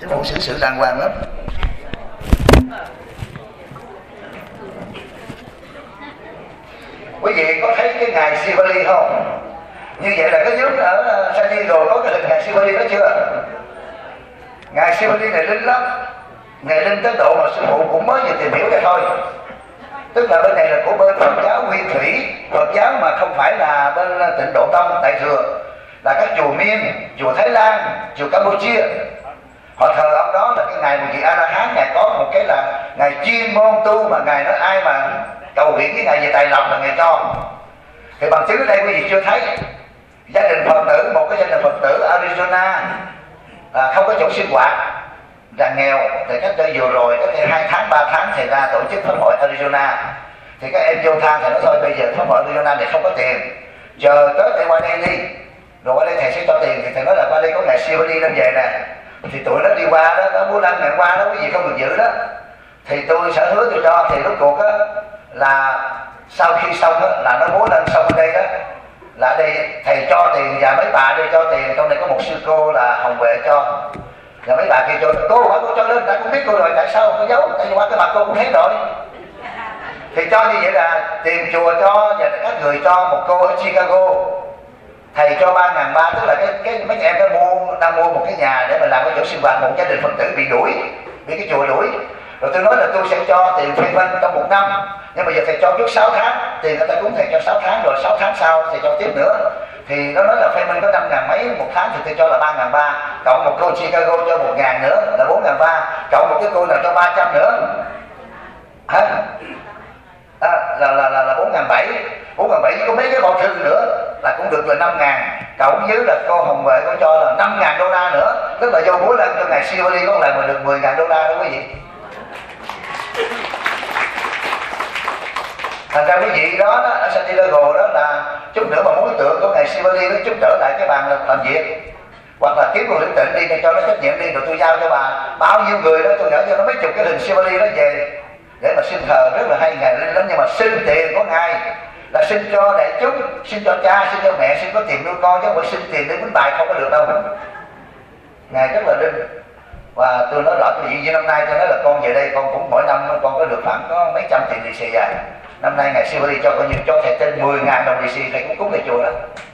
Chính phủ xử sự đàng hoàng lắm. Quý vị có thấy cái ngài Sivali không? Như vậy là cái nước ở San Diego có cái hình ngài Sivali đó chưa? Ngài Sivali này linh lắm. Ngài linh tới độ mà sư phụ cũng mới vừa tìm hiểu ra thôi. Tức là bên này là của bên Phật giáo Nguyên Thủy, Phật giáo mà không phải là bên Tịnh Độ Tông Đại Thừa, là các chùa Miên, chùa Thái Lan, chùa Campuchia. Họ thờ ông đó là cái ngài một vị A La Hán. Ngài có một cái là ngài chuyên môn tu, mà ngài nói ai mà cầu nguyện với ngài về tài lộc là ngài cho. Thì bằng chứng ở đây quý vị chưa thấy gia đình Phật tử, một cái gia đình Phật tử Arizona không có chỗ sinh hoạt, là nghèo. Thì cách đây vừa rồi, cách đây 2 tháng 3 tháng thầy ra tổ chức pháp hội Arizona. Thì các em vô than thầy nói thôi bây giờ pháp hội Arizona này không có tiền, chờ tới thầy qua đây đi, rồi qua đây thầy sẽ cho tiền. Thì thầy nói là qua đây có ngài Sivali lên về nè. Thì tụi nó đi qua đó, nó muốn lên ngày qua đó, cái gì không được giữ đó. Thì tôi sẽ hứa tôi cho. Thì rốt cuộc á là sau khi xong á, là nó muốn lên xong ở đây đó, là đây thầy cho tiền và mấy bà đây cho tiền. Trong này có một sư cô là Hồng Vệ cho, và mấy bà kia cho. Cô hỏi cô cho lên, đã cũng biết cô rồi, tại sao không có giấu? Tại vì qua cái mặt cô cũng thấy rồi. Thì cho như vậy là tiền chùa cho, và các người cho. Một cô ở Chicago thầy cho 3.300, tức là cái mấy em đang mua một cái nhà để mà làm cái chỗ sinh hoạt. Một gia đình Phật tử bị đuổi, bị cái chùa đuổi. Rồi tôi nói là tôi sẽ cho tiền phê minh trong 1 năm, nhưng mà giờ thầy cho trước 6 tháng. Tiền người ta cúng thầy cho 6 tháng, rồi 6 tháng sau thầy cho tiếp nữa. Thì nó nói là phê minh có 5.000 mấy một tháng, thì tôi cho là 3.300. Cộng một cô Chicago cho 1.000 nữa là 4.300. Cộng một cái cô nào cho 300 nữa hả? Là 4.700. 4.700 có mấy cái bao thư nữa là cũng được là 5.000. Cộng với là cô Hồng Vệ có cho là $5.000 nữa. Tức là vô mỗi lần cho ngài Sivali có lần mà được $10.000 đó quý vị. Thành ra quý vị đó, ở San Diego đó là chút nữa mà muốn tượng của ngài Sivali nó chút trở lại cái bàn làm việc, hoặc là kiếm một lĩnh tịnh đi để cho nó trách nhiệm đi, rồi tôi giao cho bà bao nhiêu người đó, tôi gửi cho nó mấy chục cái hình Sivali đó về để mà xin thờ. Rất là hay, ngài linh lắm. Nhưng mà xin tiền của ngài là xin cho đại chúng, xin cho cha, xin cho mẹ, xin có tiền nuôi con, chứ không phải xin tiền để quýnh bài, không có được đâu. Ngài rất là linh. Và tôi nói rõ cái gì như năm nay tôi nói là con về đây con cũng mỗi năm con có được khoảng có mấy trăm tiền lì xì à. Năm nay ngài Sivali cho coi như cho thầy trên 10.000 đồng lì xì, thầy cũng cúng thầy chùa đó.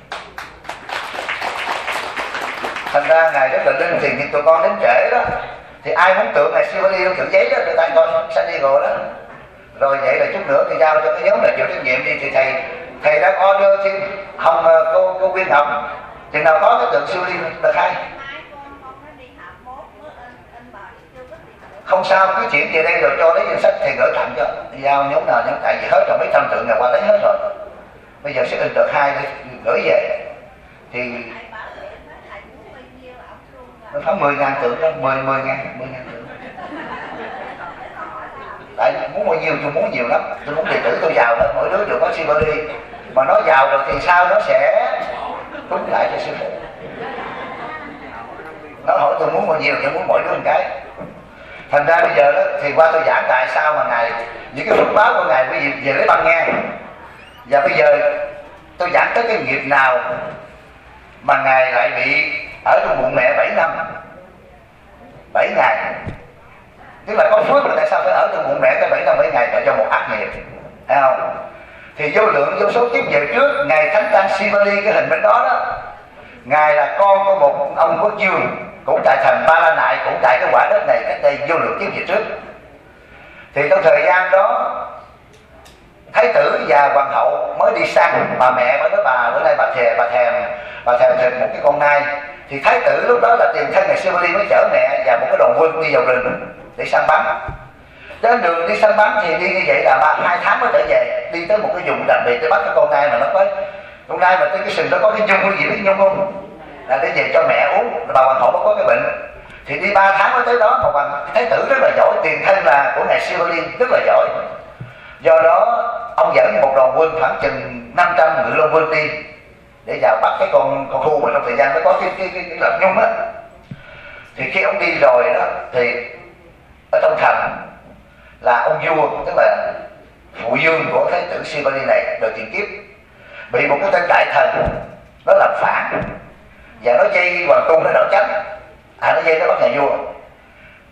Thành ra ngài rất là linh. Thì tụi con đến trễ đó, thì ai muốn tượng ngài Sivali nó tượng giấy đó, người ta con San Diego đó. Rồi vậy là chút nữa thì giao cho cái nhóm là chịu trách nhiệm đi. Thì thầy đang order thêm Hồng, cô Quyên Ngọc, chừng nào có cái tượng Sivali được hay. Không sao, cứ chuyển về đây rồi cho lấy danh sách thầy gửi tặng cho. Giao nhóm nào nhóm, tại vì hết rồi, mấy trăm tượng ngày qua lấy hết rồi. Bây giờ sẽ in được 2 để gửi về. Thì nó phải 10.000 tượng đó, 10.000 tượng. Tại muốn bao nhiêu tôi muốn nhiều lắm. Tôi muốn đệ tử tôi giàu hết, mỗi đứa đều có Sivali. Mà nó giàu rồi thì sao nó sẽ cúng lại cho sư phụ. Nó hỏi tôi muốn bao nhiêu thì muốn mỗi đứa một cái. Thành ra bây giờ đó thì qua tôi giảng tại sao mà ngài những cái phước báo của ngài quý vị về lấy băng nghe. Và bây giờ tôi giảng tới cái nghiệp nào mà ngài lại bị ở trong bụng mẹ 7 năm 7 ngày. Tức là có phước là tại sao phải ở trong bụng mẹ tới 7 năm 7 ngày là do một ác nghiệp, thấy không? Thì vô lượng vô số kiếp về trước, ngài Thánh Tăng Sivali cái hình bên đó đó, ngài là con của một ông quốc vương cũng tại thành Ba La Nại, cũng tại cái quả đất này cách đây vô lượng kiếp về trước. Thì trong thời gian đó thái tử và hoàng hậu mới đi săn, bà mẹ mới nói bà bữa nay bà thèm thịt một cái con nai. Thì thái tử lúc đó là tiền thân ngài Sivali mới chở mẹ và một cái đoàn quân đi vào rừng để săn bắn. Đến đường đi săn bắn thì đi như vậy là 2 tháng mới trở về. Đi tới một cái vùng đặc biệt để bắt cái con nai mà nó có con nai mà trên cái sừng nó có cái nhung, cái gì biết nhung không? Là để về cho mẹ uống. Bà hoàng hậu nó có cái bệnh thì đi 3 tháng mới tới đó. Mà hoàng thái tử rất là giỏi, tiền thân là của ngài Sivali rất là giỏi. Do đó ông dẫn một đoàn quân khoảng chừng 500 ngự long quân đi để vào bắt cái con khu mà trong thời gian nó có cái lợn nhung á. Thì khi ông đi rồi đó thì ở trong thành là ông vua, tức là phụ dương của thái tử Sivali này đời tiền kiếp, bị một cái tên đại thần nó làm phản và nó dây hoàng cung nó đỡ tránh, nó dây nó bắt nhà vua.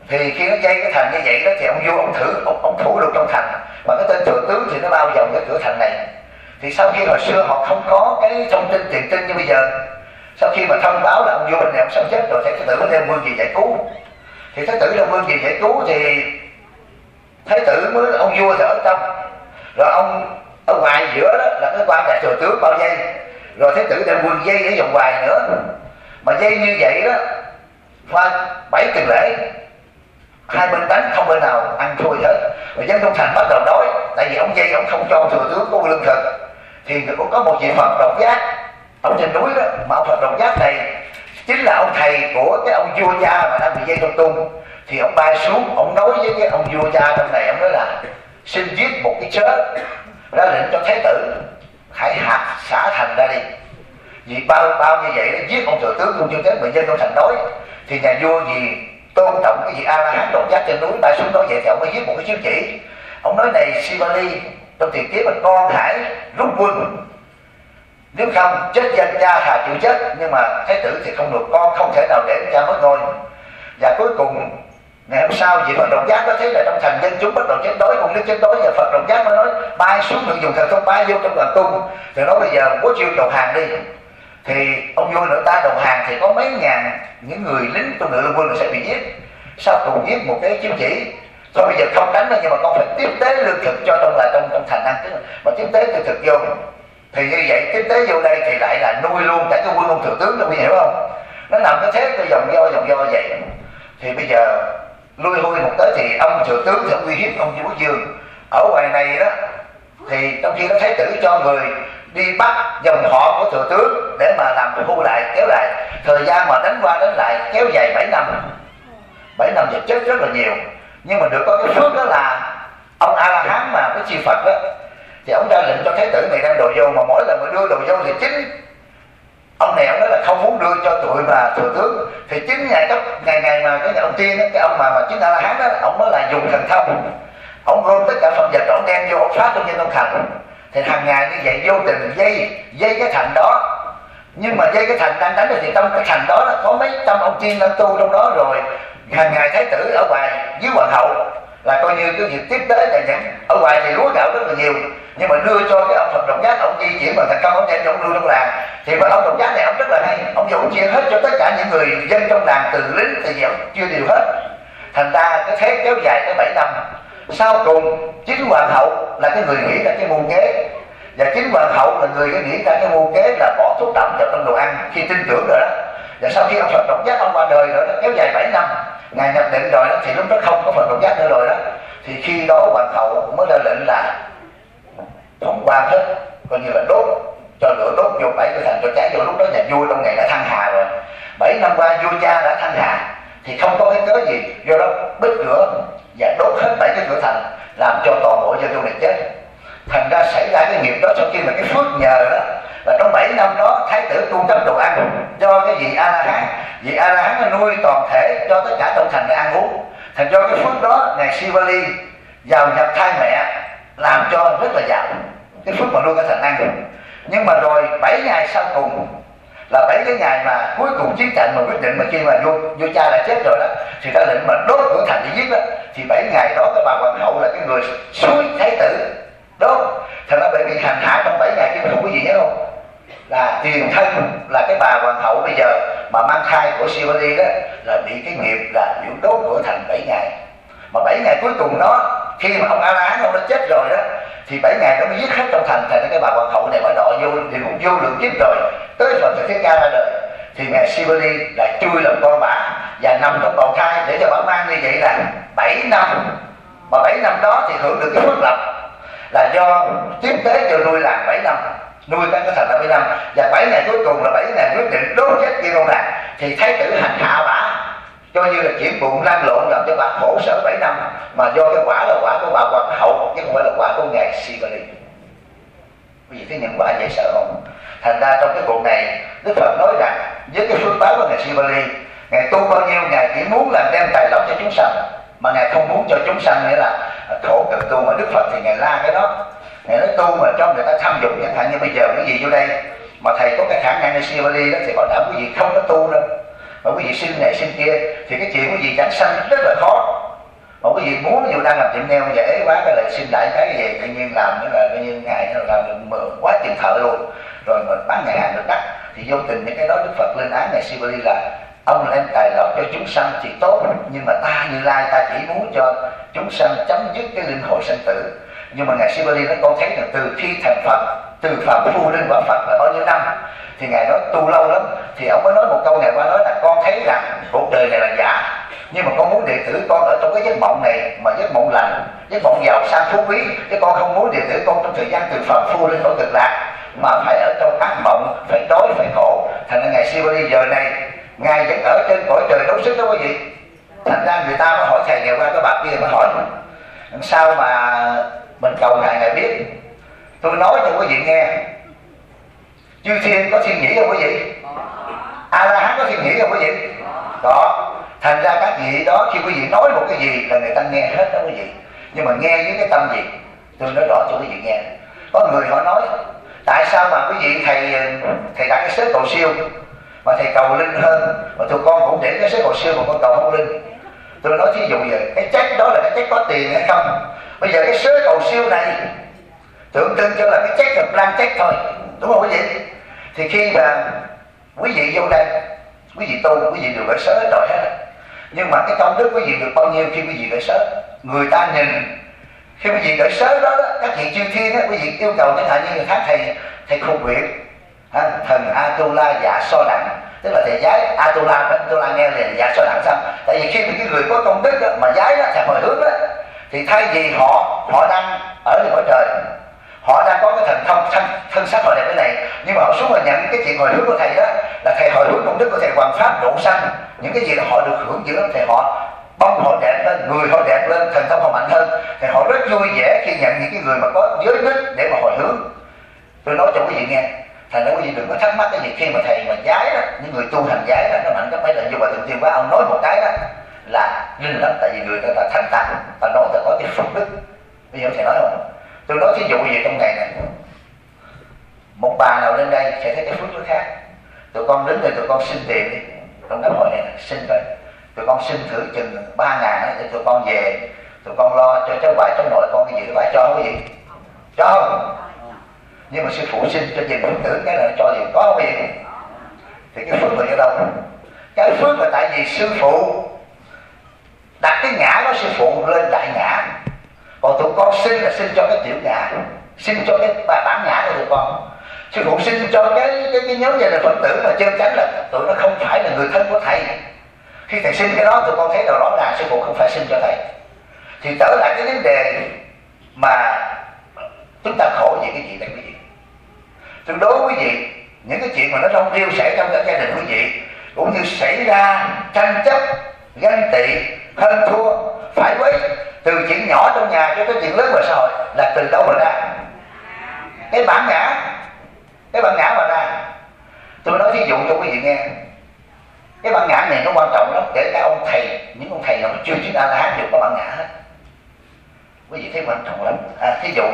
Thì khi nó dây cái thành như vậy đó thì ông vua ông thủ được trong thành, mà cái tên thừa tướng thì nó bao vòng cái cửa thành này. Thì sau khi hồi xưa họ không có cái thông tin tiền tin như bây giờ, sau khi mà thông báo là ông vua bên này ông sắp chết rồi thì thái tử mới đem quân về giải cứu. Thì thái tử đem quân về giải cứu thì thái tử mới, ông vua thì ở trong, rồi ông ở ngoài giữa đó là cái quan đại thừa tướng bao dây, rồi thái tử đem quân dây ở vòng ngoài nữa. Mà dây như vậy đó qua 7 tuần lễ, hai bên đánh không bên nào ăn thua gì hết. Và dân trong thành bắt đầu đói, tại vì ông dây ông không cho thừa tướng có lương thực. Thì cũng có một vị Phật Độc Giác ở trên núi đó, mà ông Phật Độc Giác này chính là ông thầy của cái ông vua cha mà đang bị dây trong tung. Thì ông bay xuống, ông nói với cái ông vua cha trong này, ông nói là xin giết một cái chớ, ra lệnh cho thái tử hãy xả thành ra đi. Vì bao như vậy nó giết ông thừa tướng luôn, chưa tới người dân trong thành đói. Thì nhà vua vì tôn trọng cái vị A La Hán Độc Giác trên núi, bay xuống nói vậy thì ông mới viết một cái chiếu chỉ. Ông nói này Sivali, trong tiền kiếp là con hãy rút quân, nếu không chết danh cha thà chịu chết. Nhưng mà thái tử thì không được, con không thể nào để cha mất ngôi. Và cuối cùng ngày hôm sau vị Phật Độc Giác có thấy là trong thành dân chúng bắt đầu chết đói, cùng nước chết đói, và Phật Độc Giác mới nói bay xuống được dùng thần thông bay vô trong hoàng cung. Thì nói bây giờ bố chiêu đầu hàng đi. Thì ông vua nữa ta đầu hàng thì có mấy ngàn những người lính trong ngự lâm quân sẽ bị giết. Sau cùng viết một cái chiếu chỉ, thôi bây giờ không đánh nữa, nhưng mà con phải tiếp tế lương thực cho trong thành ăn, tức là mà tiếp tế lương thực vô. Thì như vậy tiếp tế vô đây thì lại là nuôi luôn cả cái quân ông thừa tướng, đâu hiểu không? Nó nằm cái thế cái dòng do vậy. Thì bây giờ lui hui một tới thì ông thừa tướng thì ông uy hiếp ông vua Quốc Dương ở ngoài này đó. Thì trong khi đó thái tử cho người đi bắt dòng họ của thừa tướng để mà làm thu lại, kéo lại thời gian mà đánh qua đánh lại kéo dài 7 năm. 7 năm và chết rất là nhiều. Nhưng mà được có cái phước đó là ông A La Hán mà cái chư Phật đó, thì ông ra lệnh cho thái tử này đem đồ vô, mà mỗi lần mà đưa đồ vô thì chính ông này ông nói là không muốn đưa cho tụi mà thừa tướng. Thì chính ngày mà cái ông tiên đó, cái ông mà chính A La Hán đó, ông nói là dùng thần thông, ông gom tất cả phẩm vật ông đem vô ông phát trong nhân trong thành. Thì hàng ngày như vậy vô tình dây cái thành đó. Nhưng mà dây cái thành đang đánh thì trong cái thành đó có mấy trăm ông tiên đang tu trong đó rồi. Hàng ngày thái tử ở ngoài dưới hoàng hậu là coi như cái việc tiếp tế là những ở ngoài thì lúa gạo rất là nhiều, nhưng mà đưa cho cái ông Phật Độc Giác, ông di chuyển bằng thành công, ông đem cho ông lưu trong làng. Thì với ông Độc Giác này ông rất là hay, ông dũng chia hết cho tất cả những người dân trong làng, từ lính từ gì ông chưa đều hết. Thành ra cái thế kéo dài tới 7 năm. Sau cùng chính hoàng hậu là cái người nghĩ ra cái mưu kế, và chính hoàng hậu là người nghĩ ra cái mưu kế là bỏ thuốc độc vào trong đồ ăn khi tin tưởng rồi đó. Và sau khi ông Phật Độc Giác ông qua đời rồi đó, kéo dài 7 năm, ngài nhập định rồi đó, thì lúc đó không có Phật Độc Giác nữa rồi đó. Thì khi đó hoàng hậu mới ra lệnh là thống quan hết, coi như là đốt, cho lửa đốt vô 7 cái thành cho cháy vô. Lúc đó nhà vua trong ngày đã thăng hà rồi, 7 năm qua vua cha đã thăng hà thì không có cái cớ gì, do đó bích cửa và đốt hết 7 cái cửa thành, làm cho toàn bộ dân trong này chết. Thành ra xảy ra cái nghiệp đó sau khi mà cái phước nhờ đó là trong 7 năm đó thái tử cung cấp đồ ăn cho cái vị A La Hán. Vị A La Hán nó nuôi toàn thể cho tất cả trong thành để ăn uống. Thành do cái phước đó ngài Sivali vào nhập thai mẹ làm cho rất là giàu, cái phước mà nuôi cái thành ăn. Nhưng mà rồi 7 ngày sau cùng là 7 cái ngày mà cuối cùng chiến trận mà quyết định, mà khi mà vua cha đã chết rồi đó thì ta lệnh mà đốt cửa thành để giết đó. Thì 7 ngày đó cái bà hoàng hậu là cái người suối thái tử đốt. Thật ra bởi vì hành hạ trong 7 ngày kia không có gì nhớ không, là tiền thân là cái bà hoàng hậu bây giờ mà mang thai của Sivali đó là bị cái nghiệp là bị đốt cửa thành 7 ngày. Mà 7 ngày cuối cùng đó, khi mà ông A La Hán ông đã chết rồi đó, thì 7 ngày đó mới giết hết trong thành. Thành cái bà hoàng hậu này mới đọa vô địa ngục vô lượng kiếp rồi, tới Phật Thích Ca ra đời thì ngài Sivali lại chui làm con bả và nằm trong bào thai để cho bà mang như vậy là 7 năm. Mà 7 năm đó thì hưởng được cái phước lập là do tiếp tế cho nuôi làng 7 năm, nuôi các cái thành là 7 năm. Và 7 ngày cuối cùng là 7 ngày quyết định đốt chết kia con làng. Thì thái tử hành hạ bả coi như là chuyển bụng lăn lộn, làm cho bà khổ sở 7 năm. Mà do cái quả là quả của bà hoàng hậu chứ không phải là quả của ngài Sivali. Quý vị thấy những quả dễ sợ không? Thành ra trong cái cuộc này Đức Phật nói rằng với cái phước báo của ngài Sivali, ngài tu bao nhiêu ngài chỉ muốn làm đem tài lộc cho chúng sanh, mà ngài không muốn cho chúng sanh nghĩa là khổ cực tu. Mà Đức Phật thì ngài la cái đó, ngài nói tu mà cho người ta tham dục. Chẳng hạn như bây giờ cái gì vô đây mà thầy có cái khả năng như Sivali đó thì bảo đảm quý vị không có tu đâu. mà quý vị xin này xin kia thì cái chuyện quý vị chẳng sanh rất là khó. Mà quý vị muốn dù đang làm tiệm nail dễ quá, cái lại xin đại cái gì tự nhiên làm nữa là tự nhiên ngày nó làm được quá chừng thợ luôn, rồi mình bán nhà hàng được đắt. Thì vô tình những cái đó Đức Phật lên án ngài Sivali là ông là em tài lộc cho chúng sanh thì tốt, nhưng mà ta Như Lai ta chỉ muốn cho chúng sanh chấm dứt cái linh hồi sanh tử. Nhưng mà ngài Sivali nói con thấy là từ khi thành Phật, từ Phạm Phu lên quả Phật là bao nhiêu năm, thì ngài nói tu lâu lắm. Thì ông mới nói một câu, ngày qua nói là con thấy rằng cuộc đời này là giả, nhưng mà con muốn đệ tử con ở trong cái giấc mộng này mà giấc mộng lành, giấc mộng giàu sang phú quý, chứ con không muốn đệ tử con trong thời gian từ Phạm Phu lên cõi Cực Lạc mà phải ở trong ác mộng, phải đói phải khổ. Thành ra ngài Sivali giờ này ngài vẫn ở trên cõi trời đấu sức đó quý vị. Thành ra người ta mới hỏi thầy, ngày qua cái bà kia mới hỏi sao mà mình cầu ngài biết. Tôi nói cho quý vị nghe, chư thiên có thiên nhĩ không quý vị? A La Hán có thiên nhĩ không quý vị? Đó. Thành ra các vị đó khi quý vị nói một cái gì là người ta nghe hết đó quý vị. Nhưng mà nghe với cái tâm gì? Tôi nói rõ cho quý vị nghe. Có người họ nói tại sao mà quý vị thầy đặt cái sớ cầu siêu mà thầy cầu linh hơn, mà tụi con cũng để cái sớ cầu siêu mà con cầu không linh. Tôi nói thí dụ vậy, cái check đó là cái check có tiền hay không? Bây giờ cái sớ cầu siêu này tượng trưng cho là cái check là blank check thôi, đúng không quý vị? Thì khi mà quý vị vô đây, quý vị tu, quý vị đều gửi sớ hết rồi hết. Nhưng mà cái công đức quý vị được bao nhiêu khi quý vị gửi sớ? Người ta nhìn khi quý vị gửi sớ đó, các vị chư thiên đó, quý vị yêu cầu chẳng hạn như người khác thầy khôn nguyện, thần Atula dạ so đẳng, tức là thầy giái Atula nghe liền dạ so đẳng xong. Tại vì khi mà cái người có công đức đó, mà giái đó thành hồi hướng đó, thì thay vì họ đang ở trên cõi trời, họ đang có cái thần thông thân sắc họ đẹp cái này, nhưng mà họ xuống và nhận cái chuyện hồi hướng của thầy đó là thầy hồi hướng công đức của thầy hoàn pháp độ sanh, những cái gì là họ được hưởng giữa thầy, họ bông họ đẹp lên, người họ đẹp lên, thần thông họ mạnh hơn, thì họ rất vui vẻ khi nhận những cái người mà có giới đức để mà hồi hướng. Tôi nói cho quý vị nghe, thành ra quý vị đừng có thắc mắc cái gì khi mà thầy mà giái đó, những người tu hành giái đó nó mạnh gấp mấy lần. Nhưng mà thường tiên quá ông nói một cái đó là linh lắm, tại vì người ta là thánh tạng, ta nói ta có cái phước đức. Bây giờ thầy nói không? Tôi nói thí dụ gì trong ngày này, một bà nào lên đây sẽ thấy cái phước nó khác. Tụi con đứng đây tụi con xin tiền đi, trong đám hội này xin coi, tụi con xin thử chừng 3.000 để tụi con về, tụi con lo cho cháu ngoại cháu nội con cái gì đó phải cho không cái gì? Cho không? Nhưng mà sư phụ xin cho nhìn phước tử cái là cho gì có không cái gì? Thì cái phước là ở đâu? Cái phước là tại vì sư phụ đặt cái ngã của sư phụ lên đại ngã, còn tụi con xin là xin cho cái tiểu ngã, xin cho cái bản ngã của tụi con. Sư phụ xin cho cái nhóm gia đình Phật tử mà chân chánh là tụi nó không phải là người thân của thầy. Khi thầy xin cái đó tụi con thấy là rõ ràng sư phụ không phải xin cho thầy. Thì trở lại cái vấn đề mà chúng ta khổ về cái gì đây quý vị? Tương đối quý vị, những cái chuyện mà nó rong rêu xảy trong các gia đình quý vị, cũng như xảy ra tranh chấp, ganh tị, hơn thua, phải quấy, từ chuyện nhỏ trong nhà cho tới chuyện lớn ngoài xã hội là từ đâu mà ra? Cái bản ngã mà ra. Tôi nói thí dụ cho quý vị nghe, cái bản ngã này nó quan trọng lắm. Kể cả ông thầy, những ông thầy nào chưa chứng A La Hán đều có bản ngã hết. Quý vị thấy quan trọng lắm. Thí dụ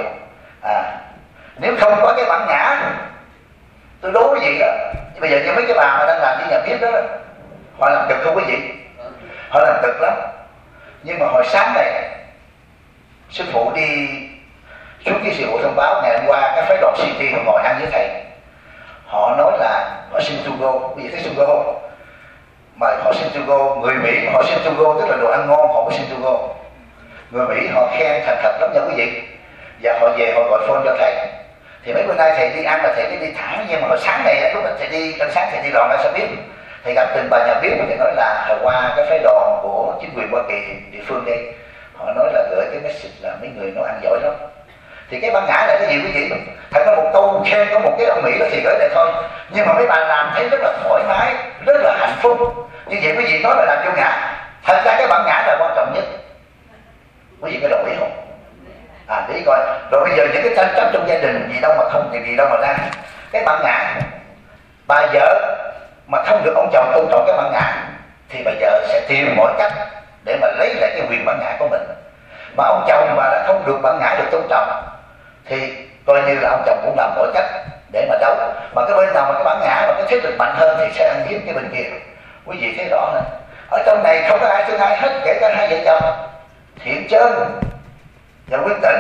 nếu không có cái bản ngã, tôi đố quý vị đó, bây giờ như mấy cái bà mà đang làm với nhà bếp đó, họ làm cực không quý vị? Họ làm cực lắm. Nhưng mà hồi sáng này sư phụ đi xuống cái sự vụ thông báo ngày hôm qua, cái phái đoàn City họ ngồi ăn với thầy, họ nói là họ xin to go. Quý vị thấy to go không? Mà họ xin to go, người Mỹ họ xin to go tức là đồ ăn ngon, họ mới xin to go. Người Mỹ họ khen thành thật lắm nha quý vị. Và họ về họ gọi phone cho thầy. Thì mấy bữa nay thầy đi ăn là thầy cứ đi thẳng, nhưng mà hồi sáng này lúc mà thầy đi ăn sáng thầy đi đoàn ra sao biết, thầy gặp từng bà nhà bếp thì nói là hồi qua cái phái đoàn của chính quyền Hoa Kỳ địa phương đây, họ nói là gửi cái message là mấy người nấu ăn giỏi lắm. Thì cái bản ngã là cái gì quý vị? Thật ra một câu khen có một cái ông Mỹ đó thì gửi lại thôi, nhưng mà mấy bà làm thấy rất là thoải mái, rất là hạnh phúc. Như vậy quý vị nói là làm vô ngã, thật ra cái bản ngã là quan trọng nhất. Quý vị có đồng ý không? Để coi. Rồi bây giờ những cái tranh chấp trong gia đình gì đâu mà không thì gì đâu mà ra. Cái bản ngã, bà vợ mà không được ông chồng tôn trọng cái bản ngã thì bà vợ sẽ tìm mọi cách để mà lấy lại cái quyền bản ngã của mình. Mà ông chồng mà không được bản ngã được tôn trọng thì coi như là ông chồng cũng làm mọi cách để mà đấu. Mà cái bên nào mà cái bản ngã mà cái thế lực mạnh hơn thì sẽ ăn hiếp cái bên kia. Quý vị thấy rõ nè, ở trong này không có ai thương ai hết, kể cả hai vợ chồng Thiện Trơn và Quyết Tịnh.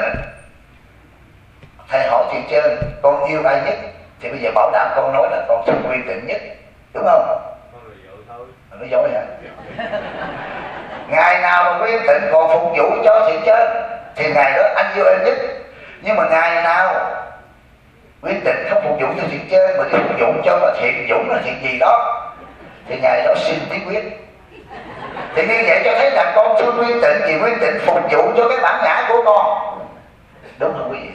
Thầy hỏi Thiện Trơn con yêu ai nhất, thì bây giờ bảo đảm con nói là con thương Quyết Tịnh nhất, đúng không? Con là vợ thôi. Nói dối hả? Ngày nào mà Quyết Tịnh còn phục vụ cho Thiện Trơn thì ngày đó anh yêu em nhất. Nhưng mà ngày nào Quyết Tịnh không phục vụ cho Thiện Trơn mà đi phục vụ cho Thiện Dũng là Thiện gì đó thì ngày đó xin tiếng quyết. Thì như vậy cho thấy là con thương Quyết Tịnh vì Quyết Tịnh phục vụ cho cái bản ngã của con, đúng không quý vị?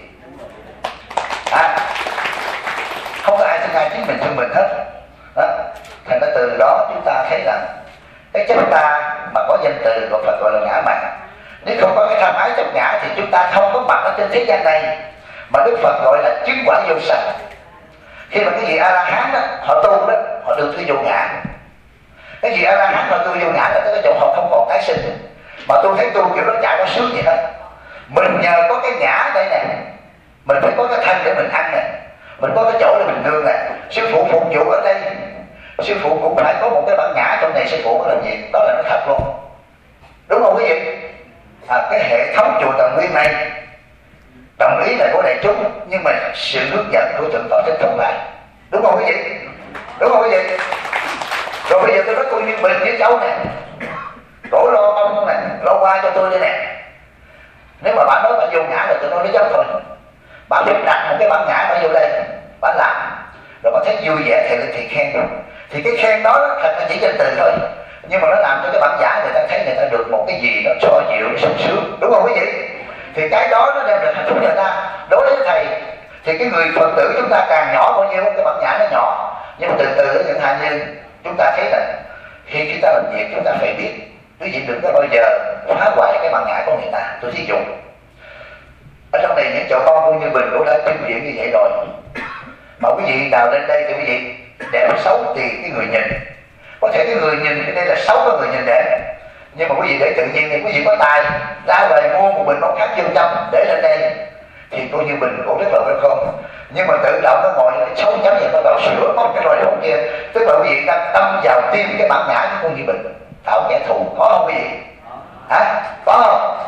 Không có ai thương ai, chính mình thương mình hết đó. Thành ra từ đó chúng ta thấy rằng cái chúng ta mà có danh từ của Phật gọi là ngã mạn. Nếu không có cái tham ái trong ngã thì chúng ta không có mặt ở trên thế gian này, mà Đức Phật gọi là chứng quả vô sanh. Khi mà cái vị A La Hán đó họ tu đó, họ được cái vô ngã. Cái vị A La Hán họ tu vô ngã là tới cái chỗ họ không còn tái sinh. Mà tôi thấy tu kiểu đó chả có sướng gì hết. Mình nhờ có cái ngã ở đây nè, mình phải có cái thân để mình ăn nè, mình có cái chỗ để mình nương nè. Sư phụ phục vụ ở đây, sư phụ cũng phải có một cái bản ngã trong này, sư phụ có làm gì đó là nó thật luôn, đúng không quý vị? Cái hệ thống chùa Tần Nguyên này đồng ý là của đại chúng, nhưng mà sự hướng dẫn của Thượng Tọa Thích Thông Lai, đúng không quý vị? Đúng không quý vị? Rồi bây giờ tôi nói cô Duyên Bình với cháu nè, đổ lo bông nè, lo qua cho tôi đây nè. Nếu mà bạn nói bạn vô ngã là tôi nói nó dốc thôi. Bạn biết đặt một cái bản ngã bạn vô đây, bạn làm rồi bạn thấy vui vẻ thì khen. Thì cái khen đó thật là chỉ danh từ thôi, nhưng mà nó làm cho cái bản giả người ta thấy người ta được một cái gì nó so dịu, nó sung sướng, đúng không quý vị? Thì cái đó nó đem được hạnh phúc cho người ta. Đối với thầy thì cái người Phật tử chúng ta càng nhỏ bao nhiêu cái bản ngã nó nhỏ, nhưng mà từ từ ở những hạnh nhân chúng ta thấy là khi chúng ta làm việc chúng ta phải biết, quý vị đừng có bao giờ phá hoại cái bản ngã của người ta. Tôi thí dụ ở trong này những chỗ con cũng như Bình cũng đã chứng nghiệm như vậy rồi, mà quý vị nào lên đây thì quý vị đẹp xấu thì cái người nhìn, có thể cái người nhìn cái đây là xấu, có người nhìn đẹp, nhưng mà quý vị để tự nhiên thì quý vị có tài ra ngoài mua một bình bóng kháng dương châm để lên đây thì coi như Bình cũng rất là phải không. Nhưng mà tự động nó ngồi xấu chấm vậy bắt đầu sửa bóc cái loại bóng kia, tức là quý vị đang tâm vào tim cái bản ngã của con như Bình tạo kẻ thù, có không quý vị? Hả? Có không?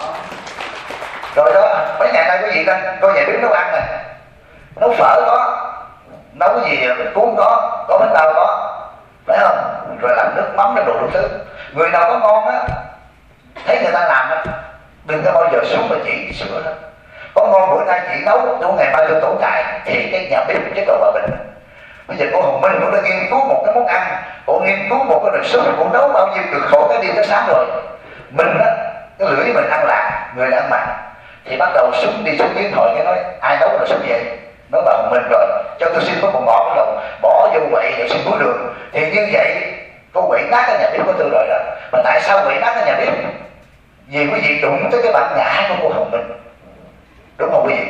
Rồi đó, mấy ngày nay quý vị đang coi nhà bếp nấu ăn nè, nấu phở có, nấu cái gì cuốn có bánh bao có, phải không? Rồi làm nước mắm nó đủ thứ. Người nào có ngon á, thấy người ta làm á, đừng có bao giờ xuống mà chỉ sửa đó. Có ngon bữa nay chị nấu, tôi ngày mai tôi tủ cài thì cái nhà bếp chứ còn bà Bình. Bây giờ cô Hồng Minh cũng đã nghiên cứu một cái món ăn, cô nghiên cứu một cái nồi súp, cô nấu bao nhiêu cực khổ cái đêm tới sáng rồi. Mình á, cái lưỡi mình ăn lạc, người ăn mặn thì bắt đầu xuống đi xuống điện thoại cái nói ai nấu nồi súp vậy? Nói bà Hồng Minh rồi, cho tôi xin có một ngọt bắt đầu bỏ vô quậy rồi xin muối đường. Thì như vậy cô quậy nát cái nhà bếp của tôi rồi đó. Mà tại sao quậy nát cái nhà bếp? Vì quý vị đụng tới cái bản ngã của cô Hồng Minh, đúng không quý vị?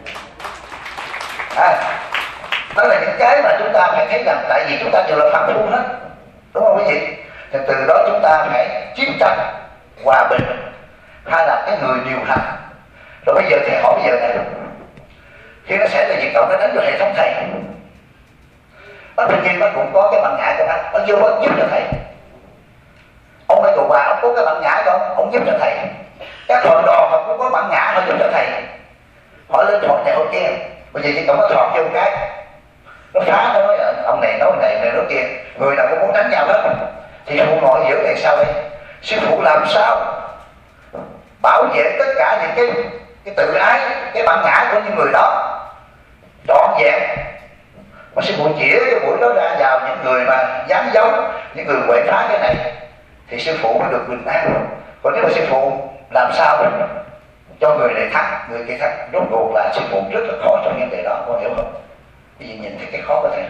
Đó là những cái mà chúng ta phải thấy rằng tại vì chúng ta đều là phàm phu hết, đúng không quý vị? Thì từ đó chúng ta phải chiến tranh hòa bình hay là cái người điều hành. Rồi bây giờ thầy hỏi bây giờ này, khi nó xảy ra việc động nó đánh vào hệ thống thầy, nó tự nhiên nó cũng có cái bản ngã của nó vô nó giúp cho thầy. Ông Michael Hòa ông có cái bản ngã của ông giúp cho thầy. Các hội đoàn họ cũng có bản ngã họ giúp cho thầy. Họ lên hội này hội kia, bây giờ chỉ cần nó thọt vô cái nó phá, nó nói ông này nói này này nói kia, người nào cũng muốn đánh nhau hết. Thì phụ ngồi giữa này sao đây? Sư phụ làm sao bảo vệ tất cả những cái tự ái, cái bản ngã của những người đó trọn vẹn. Mà sư phụ chỉ cái buổi đó ra vào những người mà dám giấu, những người quậy phá cái này thì sư phụ mới được bình an. Còn nếu mà sư phụ làm sao cho người này thắng, người kia thắng, rốt cuộc là sư phụ rất là khó trong vấn đề đó, con hiểu không? Bây giờ nhìn thấy cái khó có thể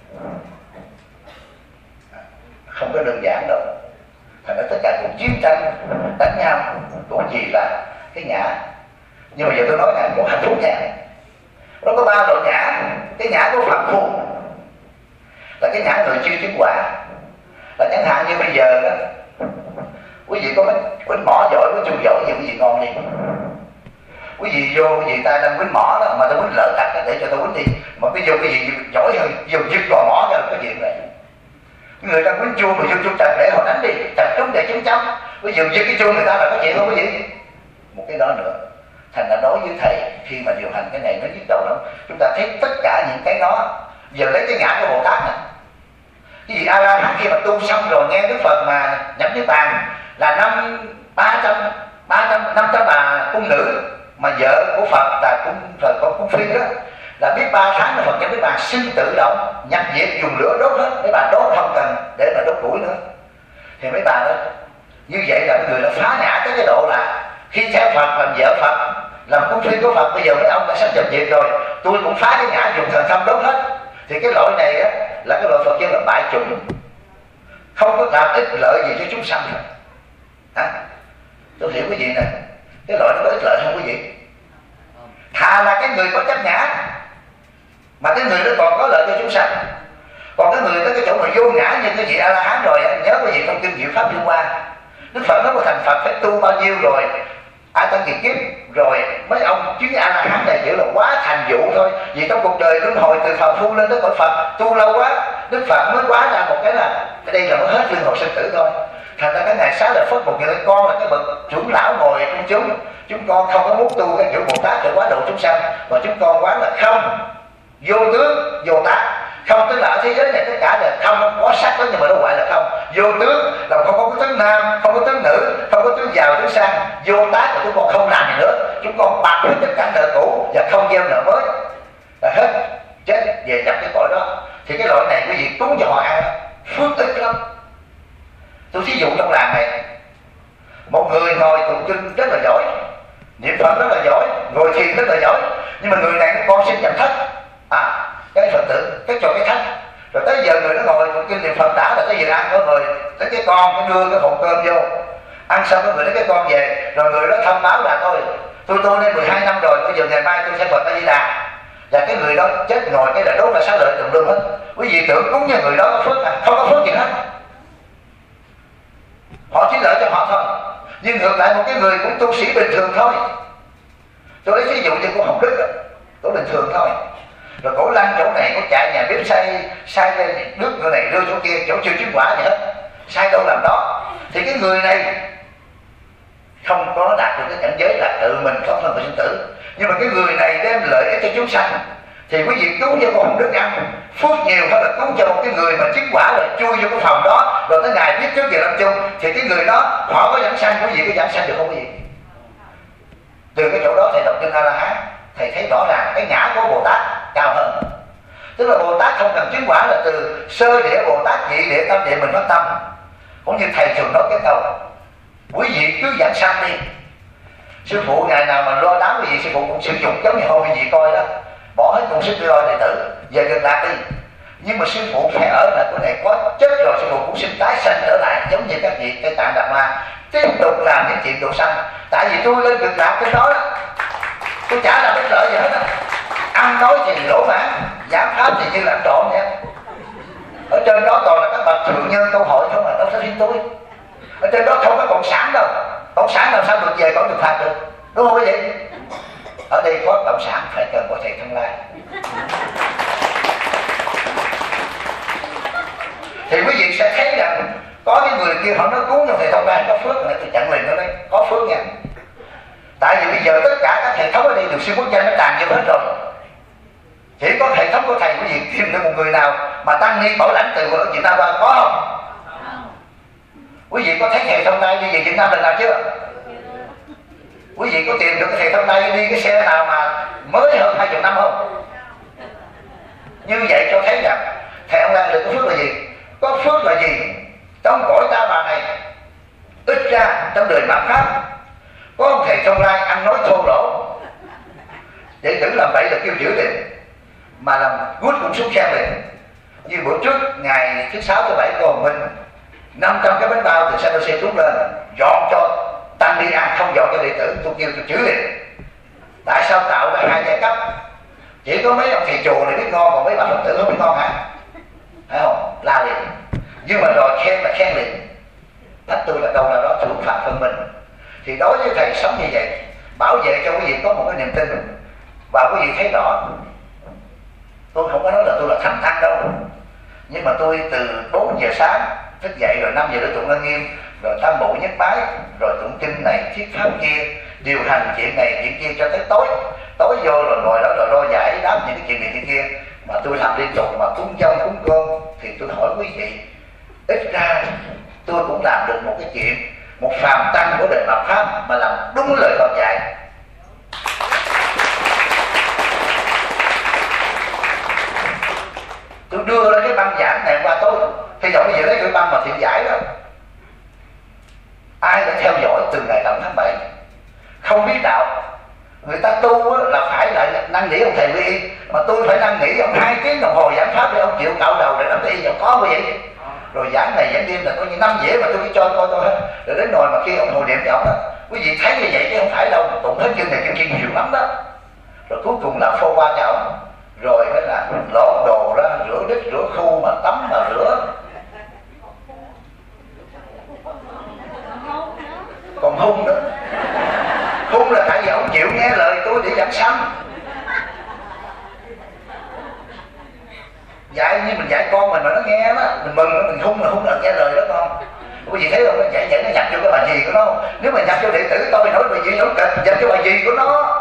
không có đơn giản đâu. Thành ra tất cả cuộc chiến tranh đánh nhau cũng chỉ là cái ngã. Nhưng mà giờ tôi nói là có hạnh phúc nha. Nó có 3 loại ngã. Cái ngã của Phật phu là cái ngã người chưa chứng quả. Là chẳng hạn như bây giờ đó, quý vị có quýnh mỏ giỏi, có chung giỏi gì quý vị ngon đi. Quý vị vô, quý vị ta đang quýnh mỏ đó, mà ta quýnh lỡ tạch để cho ta quýnh đi. Mà bây giờ quý vị giỏi hơn, vô giật cò mỏ ra là cái chuyện này. Người ta quýnh chuông mà vô chuông trật để họ đánh đi, tập trung để chúng chấm. Ví dụ như cái chuông người ta là có chuyện không có gì. Một cái đó nữa, thành ra nói với thầy khi mà điều hành cái này nó nhức đầu lắm. Chúng ta thấy tất cả những cái đó, giờ lấy cái ngã của Bồ Tát này, cái gì A La Hán khi mà tu xong rồi nghe Đức Phật mà nhập niết bàn là 500 bà cung nữ mà vợ của Phật là thời con cung phi đó, là biết 3 tháng là Phật nhập niết bàn sinh tự động nhập diệt dùng lửa đốt hết, mấy bà đốt không cần để mà đốt củi nữa. Thì mấy bà đó như vậy là người đã phá ngã tới cái độ là khi theo Phật làm vợ Phật, làm cung phi của Phật, bây giờ mấy ông đã sắp nhập diệt rồi, tôi cũng phá cái ngã dùng thần thông đốt hết. Thì cái loại này á là cái loại Phật giáo là bại chủng, không có làm ích lợi gì cho chúng sanh rồi. Tôi hiểu cái gì nè, cái loại nó có ích lợi không quý vị? Thà là cái người có chấp ngã mà cái người đó còn có lợi cho chúng sanh. Còn cái người tới cái chỗ mà vô ngã như cái vị A La Hán rồi, nhớ cái gì trong kinh Diệu Pháp Liên Hoa, Đức Phật nói có thành Phật phải tu bao nhiêu rồi, A Tăng Kiệt kiếp rồi mấy ông chứ A La Hán này chỉ là quá thành vụ thôi. Vì trong cuộc đời luân hồi từ phàm phu lên tới cõi Phật tu lâu quá, Đức Phật mới quá ra một cái là cái đây là mới hết luân hồi sinh tử thôi. Thành ra cái ngày Xá Lợi Phất một người con là cái bậc trưởng lão ngồi trong chúng con không có muốn tu cái kiểu Bồ Tát để quá độ chúng sanh, mà chúng con quán là không, vô tướng vô tác. Không tức là ở thế giới này tất cả là không, có sắc đó nhưng mà nó gọi là không. Vô tướng là không có tướng nam, không có tướng nữ, không có tướng giàu tướng sang. Vô tác là chúng con không làm gì nữa, chúng con bạc hết tất cả nợ cũ và không gieo nợ mới, là hết chết về nhập cái cõi đó. Thì cái loại này quý vị cúng cho họ ăn phước ích lắm. Tôi thí dụ trong làng này, một người ngồi tụng kinh rất là giỏi, niệm Phật rất là giỏi, ngồi thiền rất là giỏi, nhưng mà người này con sinh nhập thất, cái Phật tử cái cho cái thất, rồi tới giờ người nó ngồi tụng kinh niệm Phật đã là tới giờ ăn, có người lấy cái con cái đưa cái hộp cơm vô ăn xong có người lấy cái con về, rồi người đó thông báo là thôi tôi tu lên 12 năm rồi, bây giờ ngày mai tôi sẽ Phật A Di Đà. Và cái người đó chết ngồi cái là đốt là xá lợi tùm lum hết. Quý vị tưởng cúng như người đó có phước à? Không có phước gì hết, họ chỉ lợi cho họ thôi. Nhưng ngược lại một cái người cũng tu sĩ bình thường thôi, tôi lấy ví dụ như của Hồng Đức, cổ bình thường thôi, rồi cổ lăn chỗ này, cổ chạy nhà bếp sai nước người này đưa chỗ kia, chỗ chưa chứng quả gì hết, sai đâu làm đó. Thì cái người này không có đạt được cái cảnh giới là tự mình thoát thân khỏi sinh tử, nhưng mà cái người này đem lợi ích cho chúng sanh. Thì quý vị cúng cho con Hồng Đức ăn phước nhiều hơn là cúng cho một cái người mà chứng quả rồi chui vô cái phòng đó, rồi tới ngày biết trước giờ lâm chung. Thì cái người đó họ có giảng sanh, quý vị có giảng sanh được không quý vị? Từ cái chỗ đó thầy đọc kinh A La Hán, thầy thấy rõ ràng cái ngã của Bồ Tát cao hơn. Tức là Bồ Tát không cần chứng quả, là từ sơ địa Bồ Tát, nhị địa, tam địa mình phát tâm. Cũng như thầy thường nói cái câu, quý vị cứ giảng sanh đi, sư phụ ngày nào mà lo lắng quý vị, sư phụ cũng sử dụng giống như hôm quý vị coi đó, bỏ hết công sức đi lo đệ tử về gần lạc đi. Nhưng mà sư phụ phải ở lại cái này, có chết rồi sư phụ cũng xin tái sanh trở lại, giống như các vị Tây Tạng Đạt Ma tiếp tục làm những chuyện độ sanh. Tại vì tôi lên cực lạc cái đó đó, tôi chả làm ích lợi gì hết đó. Ăn nói thì lỗ mãn, giảng pháp thì như làm trộm vậy. Ở trên đó toàn là các bậc thượng nhân câu hỏi không, là đâu phải riêng tôi. Ở trên đó không có cộng sản đâu, cộng sản làm sao được về còn được phạt được, đúng không quý vị? Ở đây có cộng sản phải cần có thầy Thông Lai. Thì quý vị sẽ thấy rằng có những người kia họ nói cúng cho thầy Thông Lai có phước, này tôi chặn liền nó đấy, có phước nha. Tại vì bây giờ tất cả các hệ thống ở đây được siêu quốc gia nó tràn vô hết rồi. Chỉ có hệ thống của thầy quý vị tìm được một người nào mà tăng ni bảo lãnh từ ở Việt Nam qua có không? Quý vị có thấy thầy Thông Lai đi về Việt Nam lần nào chưa? Quý vị có tìm được cái thầy Thông Lai đi cái xe nào mà mới hơn 20 năm không? Như vậy cho thấy rằng thầy Thông Lai được có phước là gì? Có phước là gì? Trong cõi ta bà này, ít ra trong đời mạt Pháp có ông thầy Thông Lai ăn nói thô lỗ, đệ tử làm vậy là kêu giữ liền, mà làm gút cũng xuống khen liền. Như bữa trước ngày thứ 6 thứ 7 còn mình 500 cái bánh bao từ xe xe trút lên dọn cho tăng đi ăn, không dọn cho đệ tử, tôi kêu tôi chửi liền. Tại sao tạo ra hai giai cấp? Chỉ có mấy ông thầy chùa này biết ngon, còn mấy bà Phật tử không biết ngon hả? Phải không? La liền. Nhưng mà đòi khen là khen liền, thách tôi là đâu là đó thưởng phạt phần mình. Thì đối với thầy sống như vậy, bảo vệ cho quý vị có một cái niềm tin, và quý vị thấy rõ tôi không có nói là tôi là thánh tăng đâu, Nhưng mà tôi từ 4 giờ sáng thức dậy, rồi 5 giờ để tụng Lăng Nghiêm, rồi tam bộ nhất bái, rồi tụng kinh này thuyết pháp kia, điều hành chuyện này chuyện kia cho tới tối. Tối vô rồi ngồi đó rồi lo giải đáp những cái chuyện này chuyện kia. Mà tôi làm liên tục, mà cúng dông cúng con. Thì tôi hỏi quý vị, ít ra tôi cũng làm được một cái chuyện, một phàm tăng của đời Mạt Pháp mà làm đúng lời Phật dạy. Tôi đưa ra cái băng giảng này qua tôi, thì dẫu bây giờ lấy cái băng mà thiện giải đó, ai đã theo dõi từ ngày đầu tháng 7 không biết đạo. Người ta tu là phải lại năn nỉ ông thầy Quy Y, mà tôi phải năn nỉ ông 2 tiếng đồng hồ giảng pháp để ông chịu cạo đầu để làm cái y giàu có vậy. Rồi giảng này giảng đêm là coi như 5 dễ mà tôi cứ cho coi thôi. Rồi đến nồi mà khi ông hồi điểm cho ông đó, quý vị thấy như vậy chứ không phải đâu, tụng hết chương này chương kia nhiều lắm đó. Rồi cuối cùng là phô qua cho ông, rồi mới là lót đồ ra, rửa đít rửa khu, mà tắm mà rửa. Còn hung nữa. Hung là tại vì ông chịu nghe lời tôi để giảng sanh. Dạy như mình dạy con mình mà nó nghe đó, mình mừng nó, mình hung là hung là nghe lời đó con. Quý vị thấy không, nó dạy nó nhập vô cái bài gì của nó không? Nếu mà nhập vô đệ tử tôi nói bài gì nó kịch, nhập vô bài gì của nó.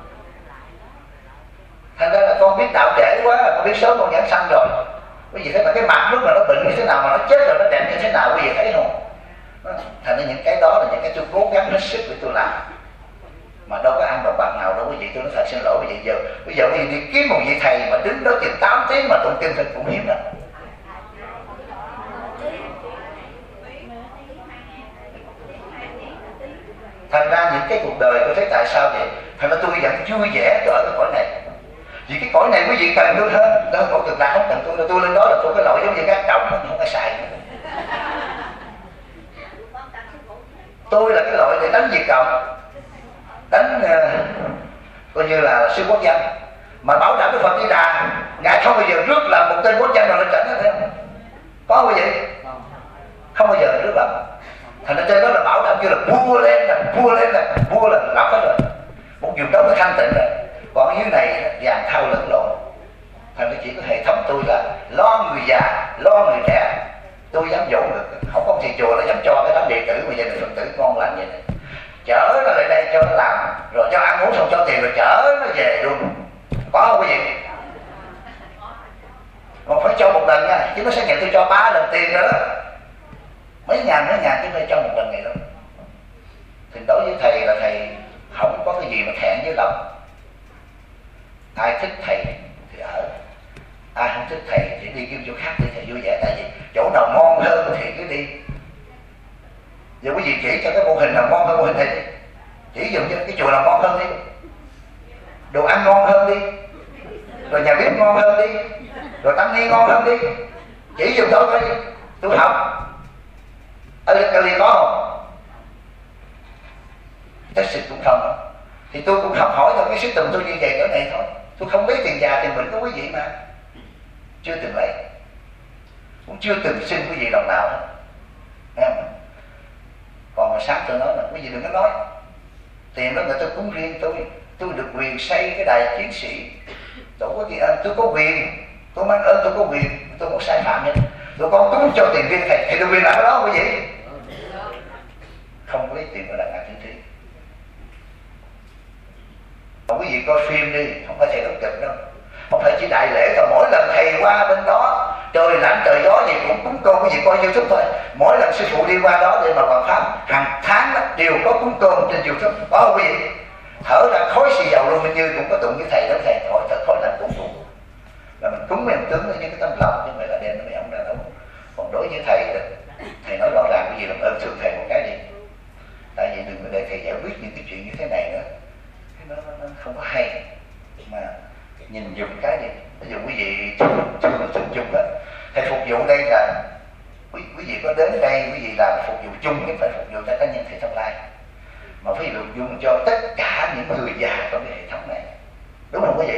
Thành ra là con biết đạo trễ quá, con biết sớm con giảng sanh rồi. Quý vị thấy mà cái mặt lúc mà nó bệnh như thế nào, mà nó chết rồi nó đẹp như thế nào, quý vị thấy không? Thành ra những cái đó là những cái tôi cố gắng hết sức để tôi làm, mà đâu có ăn bằng bạc nào đâu quý vị. Tôi nói thật xin lỗi quý vị, bây giờ quý vị đi kiếm một vị thầy mà đứng đó chừng 8 tiếng mà tụng kinh thì cũng hiếm lắm. Thành ra những cái cuộc đời tôi thấy tại sao vậy? Thành ra tôi vẫn vui vẻ ở cái cõi này. Vì cái cõi này quý vị cần tôi hơn, đó cõi cực lạc không cần tôi. Tôi lên đó là tôi cái loại giống như các trọng, không phải xài nữa. Tôi là cái loại để đánh Việt Cộng, đánh coi như là siêu quốc dân, mà bảo đảm cái Phật Di Đà ngài không bao giờ rước làm một tên quốc dân nào lên trận hết, thấy không? Có quý vị không bao giờ rước làm. Thành ra trên đó là bảo đảm kêu là vua lên nè, vua lên nè, vua là lọc hết rồi, một vùng đó mới thanh tịnh rồi. Còn ở dưới này vàng thao lẫn lộn. Thành ra chỉ có hệ thống tôi là lo người già, lo người trẻ. Tôi dám dỗ được, không có thầy chùa là dám cho cái đám đệ tử mà gia đình Phật tử ngon lành vậy này. Chở nó lại đây cho nó làm, rồi cho ăn uống xong cho tiền rồi chở nó về luôn. Có không quý vị? Còn phải cho một lần nha, chứ nó sẽ nhận tôi cho 3 lần tiền nữa. Mấy ngàn chứ không phải cho một lần này đâu. Thì đối với thầy là thầy không có cái gì mà thẹn với lòng. Ai thích thầy thì ở, ai không thích thầy thì đi kiếm chỗ khác đi, thầy vui vẻ. Tại vì chỗ nào ngon hơn thì cứ đi. Giờ quý vị chỉ cho cái mô hình nào ngon hơn mô hình thầy đi, chỉ dùm cho cái chùa nào ngon hơn đi, đồ ăn ngon hơn đi, rồi nhà bếp ngon hơn đi, rồi tăng ni ngon hơn đi, chỉ dùm tôi đi. Tôi học ở Cali có không? Texas cũng không nữa. Thì tôi cũng học hỏi thôi, cái system tôi như vậy cỡ này thôi. Tôi không lấy tiền già tiền bệnh của quý vị mà, chưa từng lấy, cũng chưa từng xin quý vị đồng nào hết. Nghe không? Còn mà sáng tôi nói là quý vị đừng có nói tiền đó người tôi cúng riêng tôi được quyền xây cái đài chiến sĩ. Tôi có tiền ơn, tôi có quyền, tôi mang ơn, tôi có quyền, tôi không sai phạm hết. Tụi con cúng cho tiền riêng thầy, thì được quyền làm cái đó quý vị. Không có lấy tiền của Đại Ngàn Thiên Thí. Còn quý vị coi phim đi, không phải thầy đóng kịch đâu, không phải chỉ đại lễ thôi. Mỗi lần thầy qua bên đó, trời lạnh trời gió gì cũng cúng cơm, quý vị coi YouTube thôi. Mỗi lần sư phụ đi qua đó để mà hoàn pháp, hàng tháng đó, đều có cúng cơm trên YouTube. Có không quý vị? Thở ra khói xì dầu luôn, như cũng có tụng với thầy đó, thầy hỏi thật khói lạnh cũng tụng. Là mình cúng mấy ông tướng với cái tấm lòng, chứ không phải là đem mấy ông ra đâu. Còn đối với thầy, thầy nói rõ ràng cái gì làm ơn thượng thầy một cái đi. Tại vì đừng có để thầy giải quyết những cái chuyện như thế này nữa, nó không có hay. Mà nhìn dùng cái đi, ví dụ quý vị chung chung đó, thầy phục vụ đây là quý vị có đến đây, quý vị là phục vụ chung chứ phải phục vụ cho cá nhân thầy Thông Lai, mà phải phục vụ cho tất cả những người già trong cái hệ thống này, đúng không quý vị?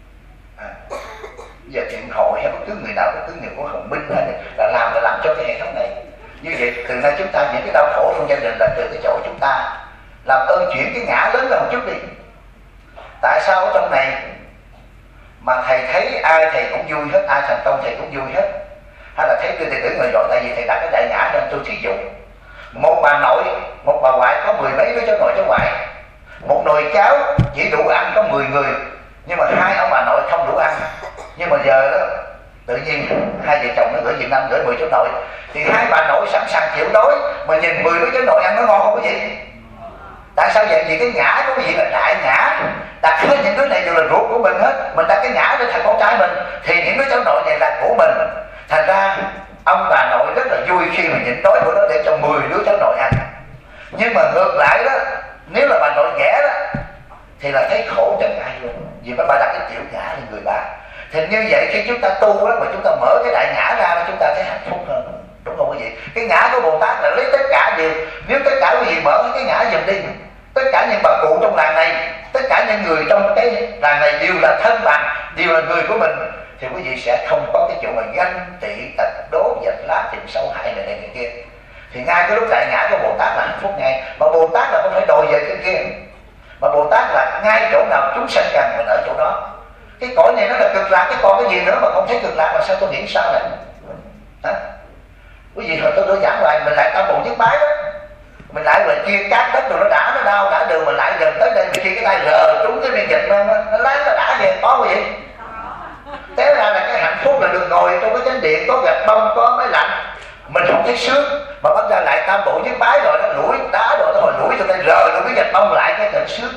Giờ thiện hội hay bất cứ người nào, bất cứ người có hồng minh hay là làm cho cái hệ thống này như vậy. Từ nay chúng ta những cái đau khổ trong gia đình là từ cái chỗ chúng ta làm ơn chuyển cái ngã lớn lên một chút đi. Tại sao ở trong này mà thầy thấy ai thầy cũng vui hết, ai thành công thầy cũng vui hết, hay là thấy tôi đệ tử người rồi, tại vì thầy đặt cái đại ngã nên tôi thí dụ. Một bà nội, một bà ngoại có 10 mấy đứa cháu nội cháu ngoại, một nồi cháo chỉ đủ ăn có 10 người, nhưng mà 2 ông bà nội không đủ ăn. Nhưng mà giờ đó tự nhiên 2 vợ chồng nó gửi Việt Nam gửi 10 cháu nội, thì 2 bà nội sẵn sàng chịu đói, mà nhìn 10 đứa cháu nội ăn nó ngon không có gì. Tại sao vậy? Vì cái ngã của cái gì là đại ngã, đặt hết những đứa này đều là ruột của mình hết, mình đặt cái ngã để thành con trai mình, thì những đứa cháu nội này là của mình. Thành ra ông bà nội rất là vui khi mà nhịn đói của nó để cho 10 đứa cháu nội ăn. Nhưng mà ngược lại đó, nếu là bà nội ghẻ đó thì là thấy khổ trần ai luôn, vì bà đặt cái tiểu ngã lên người bà. Thì như vậy khi chúng ta tu đó mà chúng ta mở cái đại ngã ra, chúng ta thấy hạnh phúc hơn, đúng không quý vị? Cái ngã của Bồ Tát là lấy tất cả đều, nếu tất cả quý vị mở cái ngã dùm đi, tất cả những bà cụ trong làng này, tất cả những người trong cái làng này đều là thân bằng, đều là người của mình, thì quý vị sẽ không có cái chỗ mà ganh tị, tật đố, giật lá, tìm sâu hại này này kia. Thì ngay cái lúc đại ngã của Bồ Tát là hạnh phúc ngay, mà Bồ Tát là không phải đòi về cái kia, mà Bồ Tát là ngay chỗ nào chúng sanh cần mình ở chỗ đó. Cái cõi này nó là cực lạc, cái còn cái gì nữa mà không thấy cực lạc, là sao tôi nghĩ sao này? Hả? Quý vị hồi tôi giảng lại mình lại tam bộ nhất bái đó, mình lại về chia cát đất rồi nó đã, nó đau đã đường, mình lại gần tới đây mình chia cái tay rờ trúng cái miếng dịch nó láng nó đã về, có quý vị? Thế ra là cái hạnh phúc là được ngồi trong cái chánh điện, có gạch bông, có máy lạnh, mình không thấy sướng. Mà bắt ra lại tam bộ nhất bái rồi nó lủi đá rồi nó hồi lủi cho tay rờ rồi cái gạch bông lại cái thật sướng.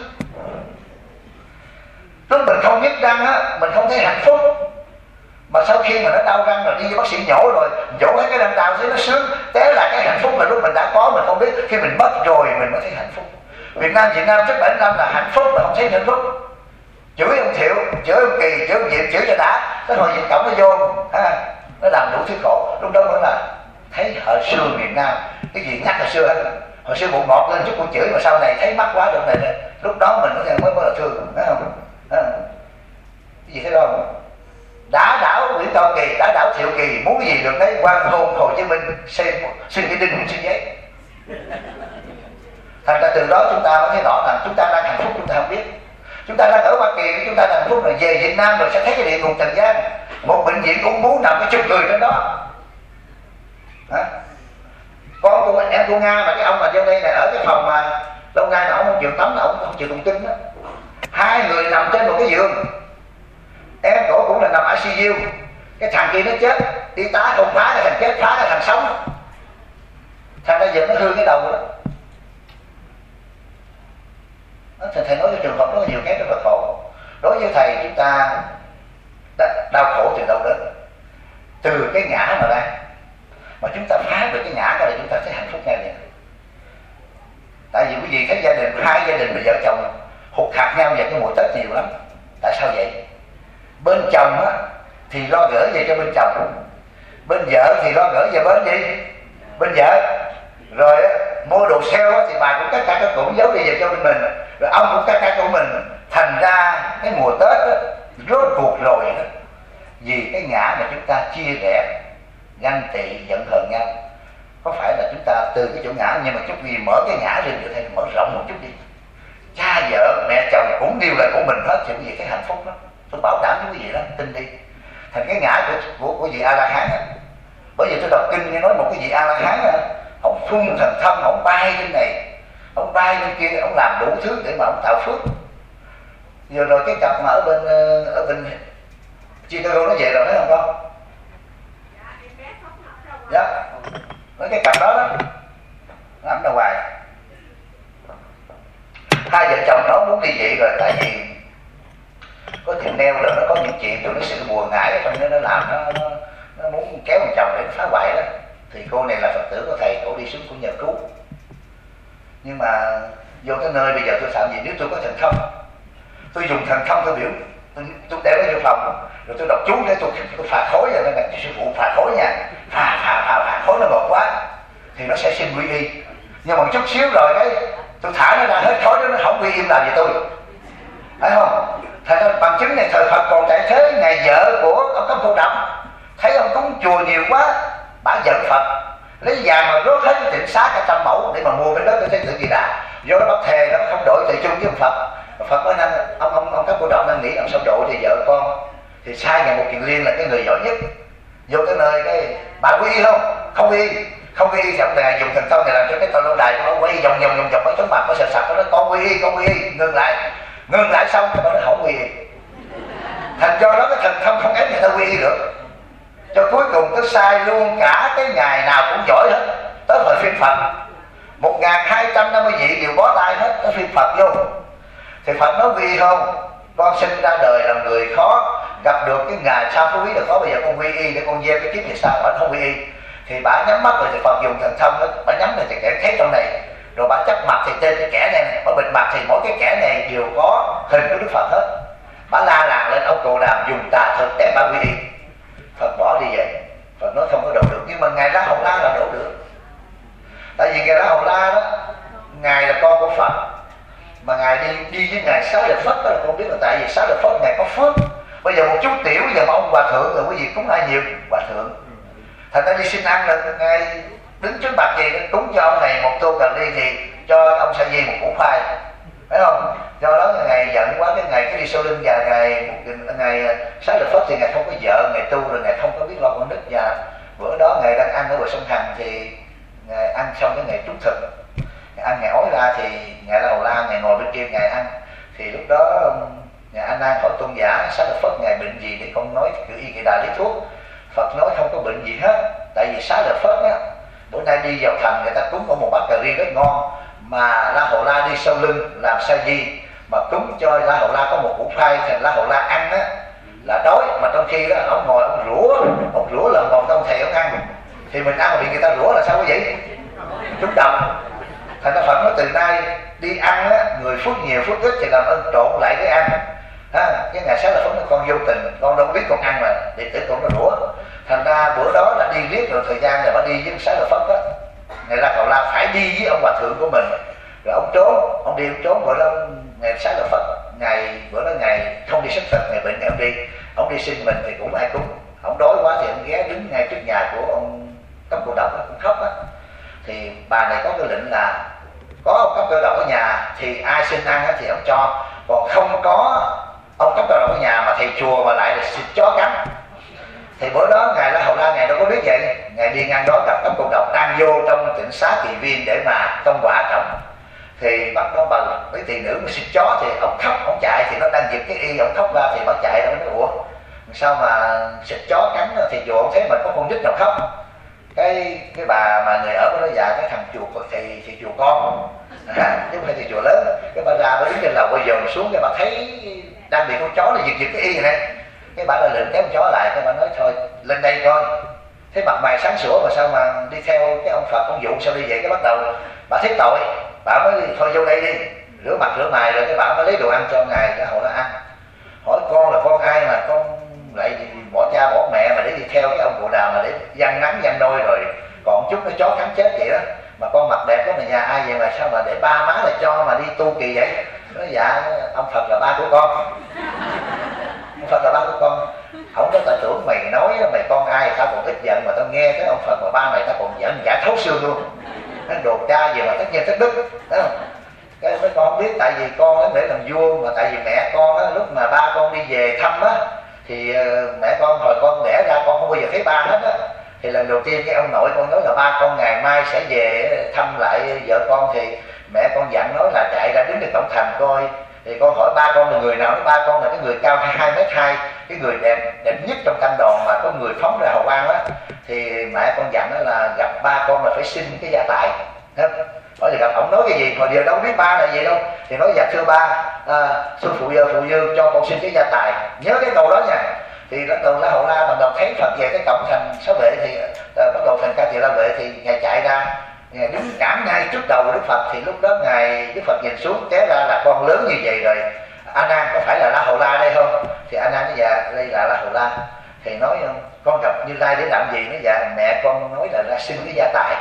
Lúc mình không nhức răng á, mình không thấy hạnh phúc. Mà sau khi mà nó đau răng rồi đi với bác sĩ nhổ rồi, nhổ hết cái răng đau thấy nó sướng. Thế là cái hạnh phúc là lúc mình đã có mình không biết, khi mình mất rồi mình mới thấy hạnh phúc. Việt Nam trước 7 năm là hạnh phúc mà không thấy hạnh phúc. Chửi ông Thiệu, chửi ông Kỳ, chửi ông Diệm, chửi cho đã. Cái hồi Việt Cộng nó vô, nó làm đủ thứ khổ. Lúc đó vẫn là thấy hồi xưa miền Nam, cái gì nhắc hồi xưa hết. Hồi xưa bụng ngọt lên chút cũng chửi, mà sau này thấy mắc quá được này. Lúc đó mình mới là thương, thấy không? Cái gì thấy không? Đã đảo Nguyễn Cao Kỳ, đã đảo Thiệu Kỳ, muốn cái gì được đấy, quan hôn Hồ Chí Minh xin cái đinh xin giấy. Thành ra từ đó chúng ta mới thấy rõ rằng chúng ta đang hạnh phúc, chúng ta không biết. Chúng ta đang ở Hoa Kỳ, chúng ta đang hạnh phúc, rồi về Việt Nam rồi sẽ thấy cái địa ngục trần gian, một bệnh viện ung bướu nằm cái chục người trên đó. Con của em của Nga mà cái ông mà vô đây này ở cái phòng mà lâu nay mà ông không chịu tắm, ông không chịu tụng kinh đó. 2 người nằm trên một cái giường, em cổ cũng là nằm ICU, cái thằng kia nó chết, y tá không phá cái thằng chết, phá cái thằng sống, thằng ra giờ nó hư cái đầu đó. Thầy nói cái trường hợp đó nhiều cái rất là khổ. Đối với thầy chúng ta đau khổ từ đâu đến? Từ cái ngã mà ra. Mà chúng ta phá được cái ngã ra là chúng ta thấy hạnh phúc ngay liền. Tại vì quý vị thấy gia đình, 2 gia đình vợ chồng hụt hạt nhau về cái mùa Tết nhiều lắm. Tại sao vậy? Bên chồng á thì lo gửi về cho bên chồng, bên vợ thì lo gửi về bên gì? Bên vợ. Rồi mua đồ sale thì bà cũng cắt cả cái cũng giấu đi về cho bên mình, rồi ông cũng cắt cả của mình. Thành ra cái mùa Tết đó, rốt cuộc rồi đó, vì cái ngã mà chúng ta chia rẽ, ganh tị, giận hờn nhau. Có phải là chúng ta từ cái chỗ ngã, nhưng mà chút gì mở cái ngã lên được, thay mở rộng một chút đi. Cha vợ mẹ chồng cũng đều là của mình hết, thì quý vị cái hạnh phúc đó, tôi bảo đảm với quý vị đó, tin đi. Thành cái ngã của vị A La Hán á. Bởi vì tôi đọc kinh nghe nói một cái vị A La Hán á, ông phun thần thông, ông bay trên này, ông bay bên kia, ông làm đủ thứ để mà ông tạo phước. Vừa rồi cái cặp mà ở bên Chicago nó về rồi thấy không con? Dạ. Nói cái cặp đó đó, làm ra hoài. 2 vợ chồng nó muốn đi vậy rồi, tại vì có chuyện neo rồi, nó có những chuyện rồi, nó sự buồn ngãi trong đó, nó làm nó muốn kéo một chồng để phá hoại đó. Thì cô này là Phật tử của thầy, cổ đi xuống của nhờ cứu. Nhưng mà vô cái nơi bây giờ tôi làm gì? Nếu tôi có thần thông, tôi dùng thần thông tôi biểu, tôi để nó vô phòng, rồi tôi đọc chú để tôi phạt khối rồi, nên là sư phụ phạt khối nha, phạt khối nó ngọt quá thì nó sẽ xin quy y. Nhưng mà một chút xíu rồi cái tôi thả nó ra hết khối đó, nó không quy im làm gì tôi, phải không? Thành ra bằng chứng này thời Phật còn tại thế, ngày vợ của ông Cấm Phu Động thấy ông cúng chùa nhiều quá, bả giận Phật, lấy vàng mà rốt hết cái tịnh xá cả 100 mẫu để mà mua cái đất cho Thái tử Di Đà. Do đó bác thề nó không đổi tùy chung với ông Phật. Phật nói ông Cấm Phu Động đang nghĩ ông sao độ thì vợ con, thì sai ngày một kiền liên là cái người giỏi nhất. vô tới nơi cái bà quy y không? Không quy y. Không quy y thì ông này dùng thần thông này làm cho cái tòa lâu đài của nó quay vòng vòng mấy chóng mặt nó sạch sạch, nó con quy y, con quy y, ngừng lại xong cái nó không quy y. Thành do đó cái thần thông không ép người ta quy y được, cho cuối cùng tới sai luôn cả cái ngày nào cũng giỏi hết. Tới thời phiên Phật 1250 vị đều bó tay hết, tới phiên Phật vô thì Phật nói quy y không? Con sinh ra đời là người khó, gặp được cái ngày sao phú quý được khó, bây giờ con quy y để con gieo cái kiếp về sau. Bà không quy y thì bà nhắm mắt rồi thì Phật dùng thần thông đó, bà nhắm rồi thì kẻ thấy trong này, rồi bà chấp mặt thì trên cái kẻ này, bà bịt mặt thì mỗi cái kẻ này đều có hình của Đức Phật hết. Bà la làng lên ông Cù Đàm dùng tà thuật ép bà quy y. Phật bỏ đi vậy. Phật nói không có độ được, nhưng mà ngài Lá Hầu La là độ được. Tại vì ngài Lá Hầu La đó, ngài là con của Phật, mà ngài đi với ngài Xá Lợi Phất đó là không biết là tại vì Xá Lợi Phất ngài có phước. Bây giờ một chút tiểu giờ mà ông hòa thượng rồi quý vị cúng ai nhiều? Hòa thượng. Thành ra đi xin ăn là ngài đứng trước mặt gì cúng cho ông này một tô cà ri thì cho ông Sa Di một củ khoai, phải không? Do đó ngài giận quá cái ngày cái đi sau lưng và ngài Xá Lợi Phất thì ngài không có vợ, ngài tu rồi ngài không có biết lo con nít, và bữa đó ngài đang ăn ở bờ sông Hằng thì ngài ăn xong cái ngày trút thực, ngài ăn ngài ói ra thì ngài La Hầu La ngài ngồi bên kia ngài ăn. Thì lúc đó ngài A Nan hỏi tôn giả Xá Lợi Phất ngài bệnh gì để con nói cử y kỳ đà lấy thuốc. Phật nói không có bệnh gì hết, tại vì Xá Lợi Phất á bữa nay đi vào thành người ta cúng có một bát cà ri rất ngon, mà La Hầu La đi sau lưng làm Sa Di mà cúng cho La Hầu La có một củ khoai, thành La Hầu La ăn á là đói, mà trong khi đó ông ngồi ông rủa lần còn ông thầy ông ăn, thì mình ăn bị người ta rủa là sao quý vị? Trúng độc. Thành ra Phật nói từ nay đi ăn á, người phước nhiều phước ít thì làm ơn trộn lại cái ăn. Cái ngày sáng là Phật nói con vô tình, con đâu biết con ăn mà đệ tử con nó rủa. Thành ra bữa đó là đi riết rồi thời gian rồi bà đi với Xá Lợi Phất á, ngày La Hầu La phải đi với ông hòa thượng của mình, rồi ông trốn, ông đi ông trốn. Bữa đó ngày Xá Lợi Phất bữa đó ngày không đi xuất thực, ngày bệnh ngày ông đi xin mình thì cũng ai cúng. Ông đói quá thì ông ghé đứng ngay trước nhà của ông Cấp Cô Độc cũng khóc á. Thì bà này có cái lệnh là có ông Cấp Cô Độc ở nhà thì ai xin ăn thì ông cho, còn không có ông Cấp Cô Độc ở nhà mà thầy chùa mà lại là xịt chó cắn. Thì bữa đó ngài La Hầu La ngài đâu có biết vậy, ngài đi ngang đó gặp Cấp Cô Độc đang vô trong tịnh xá kỳ viên để mà tông quả trọng. Thì bắt nó bằng mấy tỷ nữ mà xịt chó thì ông khóc, ông chạy thì nó đang giật cái y, ông khóc ra thì bắt chạy. Nó nói ủa sao mà xịt chó cắn thì chùa ông thấy mà có con nít nào khóc. Cái bà mà người ở đó dạ cái thằng chùa thì chùa con chứ không phải thì chùa lớn. Cái bà ra bà đứng trên lầu bây giờ xuống cái bà thấy đang bị con chó nó giật cái y này. Cái bà là lệnh kéo con chó lại, cái bà nói thôi lên đây coi. Thế mặt mày sáng sủa mà sao mà đi theo cái ông Phật ông dụ sao đi vậy? Cái bắt đầu bà thấy tội, bà mới thôi vô đây đi rửa mặt rửa mày, rồi cái bà mới lấy đồ ăn cho ngài La Hầu La ăn. Hỏi con là con ai mà con lại bỏ cha bỏ mẹ mà để đi theo cái ông cụ Đàm mà để giăng nắng giăng nôi, rồi còn chút nó chó cắn chết vậy đó, mà con mặt đẹp đó mà nhà ai vậy mà sao mà để ba má lại cho mà đi tu kỳ vậy? Nói dạ ông Phật là ba của con. Ông Phật là ba của con. Không có tao tưởng mày nói mày con ai tao còn ít giận, mà tao nghe cái ông Phật mà ba mày tao còn giận giả thấu xương luôn. Nó đồ cha gì mà tất nhiên tất đức đó. Cái mấy con không biết, tại vì con nó để làm vua, mà tại vì mẹ con á, lúc mà ba con đi về thăm á thì mẹ con hồi con đẻ ra con không bao giờ thấy ba hết á. Thì lần đầu tiên cái ông nội con nói là ba con ngày mai sẽ về thăm lại vợ con, thì mẹ con dặn nói là chạy ra đứng trên cổng thành coi. Thì con hỏi ba con là người nào? Ba con là cái người cao 2m2, cái người đẹp nhất trong canh đoàn mà có người phóng ra hào quang á. Thì mẹ con dặn là gặp ba con là phải xin cái gia tài. Hỏi thì gặp ông nói cái gì, hồi giờ đâu biết ba là gì đâu. Thì nói dạ thưa ba, sư phụ dư cho con xin cái gia tài. Nhớ cái câu đó nha. Thì bắt đầu La Hầu La bắt đầu thấy Phật về cái cổng thành Xá Vệ thì bắt đầu thành Ca Tỳ La Vệ thì ngài chạy ra, ngài đứng cản ngay trước đầu Đức Phật. Thì lúc đó ngài Đức Phật nhìn xuống té ra là con lớn như vậy rồi, A Nan có phải là La Hầu La đây không? Thì A Nan nói dạ đây là La Hầu La. Thì nói con gặp Như Lai để làm gì? Nói dạ mẹ con nói là ra xin cái gia tài.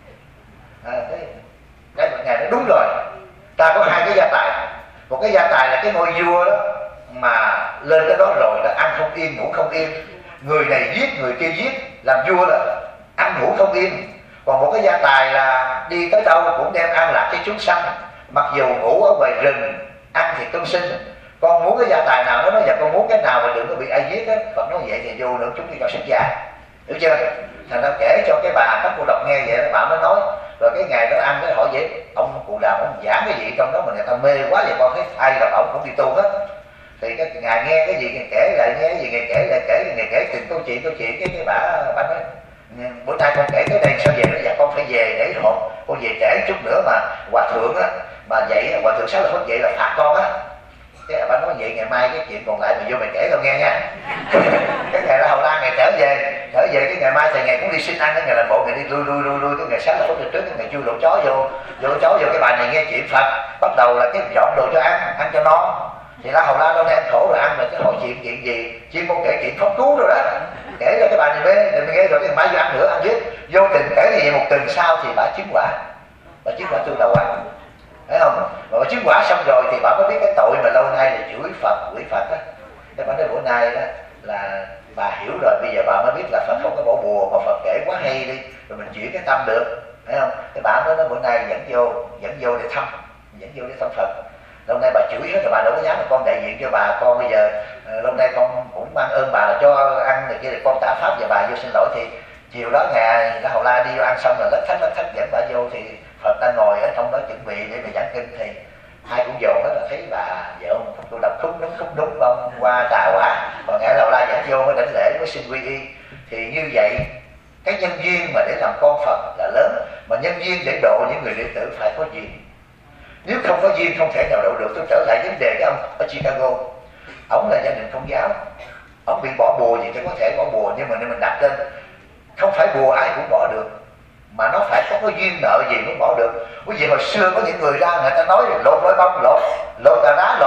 Cái ngài nói đúng rồi, ta có hai cái gia tài. Một cái gia tài là cái ngôi vua đó, mà lên cái đó rồi là ăn không yên ngủ không yên, người này giết người kia giết, làm vua là ăn ngủ không yên. Còn một cái gia tài là đi tới đâu cũng đem ăn lạc cho chúng sanh, mặc dù ngủ ở ngoài rừng ăn thì tương sinh. Con muốn cái gia tài nào? Nó nói dạ con muốn cái nào mà đừng có bị ai giết á. Phật nói vậy thì vô lượng chúng đi cho xuất gia. hiểu chưa? Thành ra kể cho cái bà Pháp Cô Độc nghe vậy đó, bà mới nói. Rồi cái ngày đó ăn cái hỏi vậy, ông Cụ Đàm ông giảng cái gì trong đó mà người ta mê quá vậy, con thấy ai gặp ông cũng đi tu hết. Thì cái ngài nghe cái gì ngài kể lại, nghe cái gì ngài kể lại, ngài kể từng câu chuyện cái bà nói bữa nay con kể tới đây sao về nữa, dạ con phải về để hồn, con về trễ chút nữa mà hòa thượng á, mà vậy hòa thượng 6 giờ vậy là phạt con á. Cái bà nói vậy ngày mai cái chuyện còn lại mày vô mày kể tao nghe nha. Cái ngày đó Hầu La ngày trở về cái ngày mai thì ngày cũng đi xin ăn, cái ngày làm bộ ngày đi lui cái ngày sáng là phút trước cái ngày chui lỗ chó vô cái bà này nghe chuyện Phật, bắt đầu là cái dọn đồ cho ăn cho no. Thì La Hầu La đâu ăn khổ rồi ăn, là cái hỏi chuyện gì chuyên môn kể chuyện pháp cứu rồi đó, kể cho cái bà này mê rồi nghe, rồi cái mai vô ăn nữa, ăn biết vô tình kể như vậy. Một tuần sau thì bà chứng quả tu đầu quả, thấy không? Mà bà chứng quả xong rồi thì bà mới biết cái tội mà lâu nay là chửi Phật quỷ Phật á. Cái bà nói bữa nay đó là bà hiểu rồi, bây giờ bà mới biết là Phật không có bỏ bùa, mà Phật kể quá hay đi rồi mình chuyển cái tâm được, thấy không? Cái bà nói bữa nay dẫn vô để thăm Phật. Lâu nay bà chửi hết rồi, bà đâu có dám, là con đại diện cho bà, con bây giờ lâu nay con cũng mang ơn bà là cho ăn này kia, thì con tạ pháp và bà vô xin lỗi. Thì chiều đó ngày La Hầu La đi vô ăn xong rồi lách thách dẫn bà vô, thì Phật đang ngồi ở trong đó chuẩn bị để mà giảng kinh, thì ai cũng dồn hết, là thấy bà vợ ông tôi đọc khúc đúng bông qua trà quả, còn ngày La Hầu La dẫn vô mới đảnh lễ mới xin quy y. Thì như vậy cái nhân duyên mà để làm con Phật là lớn, mà nhân duyên để độ những người đệ tử phải có duyên. Nếu không có duyên không thể nào độ được. Tôi trở lại vấn đề cái ông ở Chicago, ông là gia đình Công giáo, ông bị bỏ bùa gì thì có thể bỏ bùa, nhưng mà nếu mình đặt lên không phải bùa ai cũng bỏ được, mà nó phải có cái duyên nợ gì mới bỏ được. Quý vị hồi xưa có những người ra người ta nói lột vôi bông, lột cà rá,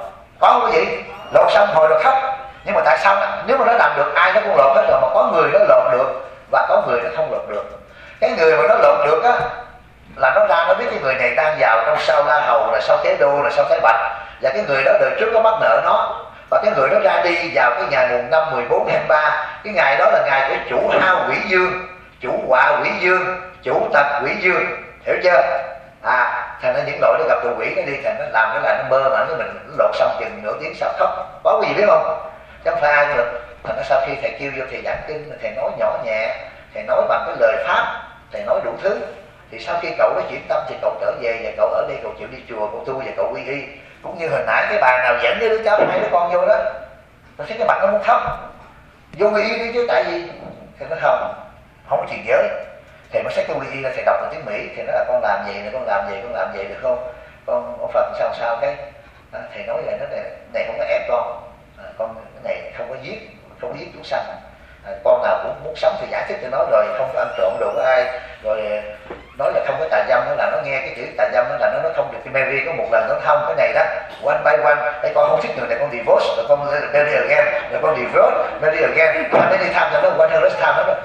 có cái gì lột xong hồi rồi khóc. Nhưng mà tại sao nếu mà nó làm được ai nó cũng lột hết rồi, mà có người nó lột được và có người nó không lột được. Cái người mà nó lột được á là nó ra nó biết cái người này đang vào trong sao La Hầu, là sao Thế Đô, là sao Thế Bạch, và cái người đó đời trước có mắc nợ nó, và cái người đó ra đi vào cái ngày mùng 5, 14, 23, cái ngày đó là ngày của chủ hao quỷ dương, chủ họa quỷ dương, chủ tật quỷ dương, hiểu chưa? Thành ra những loại nó gặp tụ quỷ nó đi, thành nó làm cái là nó mơ mà nó mình lột xong chừng nửa tiếng sau khóc, có cái gì biết không? Chứ không phải ai được. Thành ra sau khi thầy kêu vô thầy giảng kinh, thầy nói nhỏ nhẹ, thầy nói bằng cái lời pháp, thầy nói đủ thứ. Thì sau khi cậu đã chuyển tâm thì cậu trở về, và cậu ở đây cậu chịu đi chùa, cậu tu và cậu quy y. Cũng như hồi nãy cái bà nào dẫn cái đứa cháu 2 đứa con vô đó, tôi thấy cái mặt nó muốn khóc, vô quy y đi chứ, tại vì thì nó không có thiền giới. Thầy mới sách cái quy y ra, thầy đọc bằng tiếng Mỹ, thì nó là con làm gì này, con làm gì được không, con Phật sao cái thầy nói vậy, nó này không có ép con cái này không có giết chúng sanh, con nào cũng muốn sống thì giải thích cho nó, rồi không có ăn trộm đồ của ai, rồi nói là không có tà dâm, nó là nó nghe cái chữ tà dâm nó là nó không được. Cái Mary có một lần nó không cái này đó, one by one, cái con không thích người này con divorce, rồi con marry again, rồi con divorce, marry again, con many times, rồi nó 100 time, nó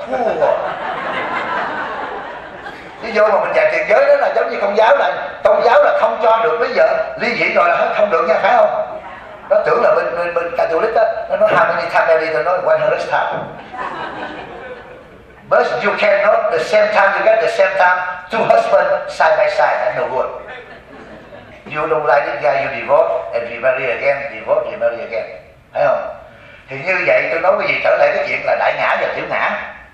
ví dụ mà mình dạy tiền giới đó là giống như công giáo là không cho được bây giờ ly dị rồi là hết, không được nha, phải không? Nó tưởng là bên Catholic đó, nó nói how many times marry, nó nói 100 times. But you cannot the same time you get the same time two husbands side by side, that's no good. You don't like this guy, you divorce and remarry again, divorce, remarry again, thấy không? Thì như vậy tôi nói cái gì trở lại cái chuyện là đại ngã và tiểu ngã.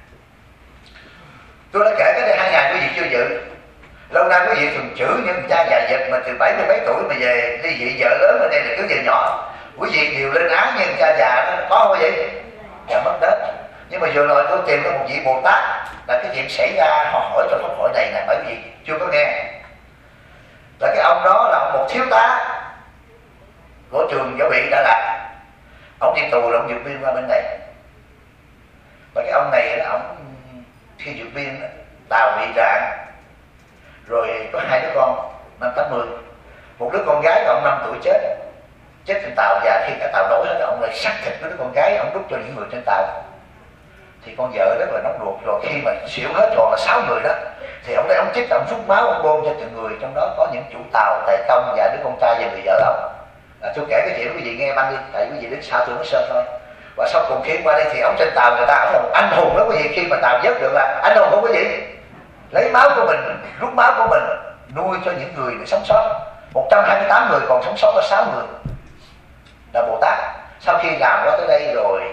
Tôi đã kể cái đây 2 ngày quý vị chưa dự. Lâu nay quý vị thường chửi những cha già dật mà từ 70 mấy tuổi mà về ly dị vợ lớn ở đây là cứ vợ nhỏ. Quý vị đều lên án nhưng cha già nó có không vậy? Dạ mất đất. Nhưng mà vừa rồi tôi tìm được một vị Bồ Tát là cái chuyện xảy ra họ hỏi trong pháp hội này nè, bởi vì chưa có nghe. Là cái ông đó là một thiếu tá của trường Võ Bị Đà Lạt. Ông đi tù rồi ông vượt biên qua bên này. Và cái ông này ông khi vượt biên tàu bị rạn, rồi có 2 đứa con năm 80, một đứa con gái của ông 5 tuổi chết trên tàu, và khi cả tàu nổi hết ông lại xác thịt đứa con gái, ông đút cho những người trên tàu. Thì con vợ rất là nóng ruột, rồi khi mà xỉu hết rồi là 6 người đó, thì ông đây ông chích, ông rút máu, ông bơm cho từng người, trong đó có những chủ tàu, tài công và đứa con trai và người vợ ông. Tôi kể cái chuyện quý vị nghe băng đi, tại quý vị đến sau tôi nói sơ thôi. Và sau cùng khi qua đây thì ông trên tàu người ta, ông là một anh hùng đó quý vị, khi mà tàu vớt được là anh hùng không có gì, lấy máu của mình, rút máu của mình nuôi cho những người để sống sót. 128 người còn sống sót có 6 người là Bồ Tát. Sau khi làm qua tới đây rồi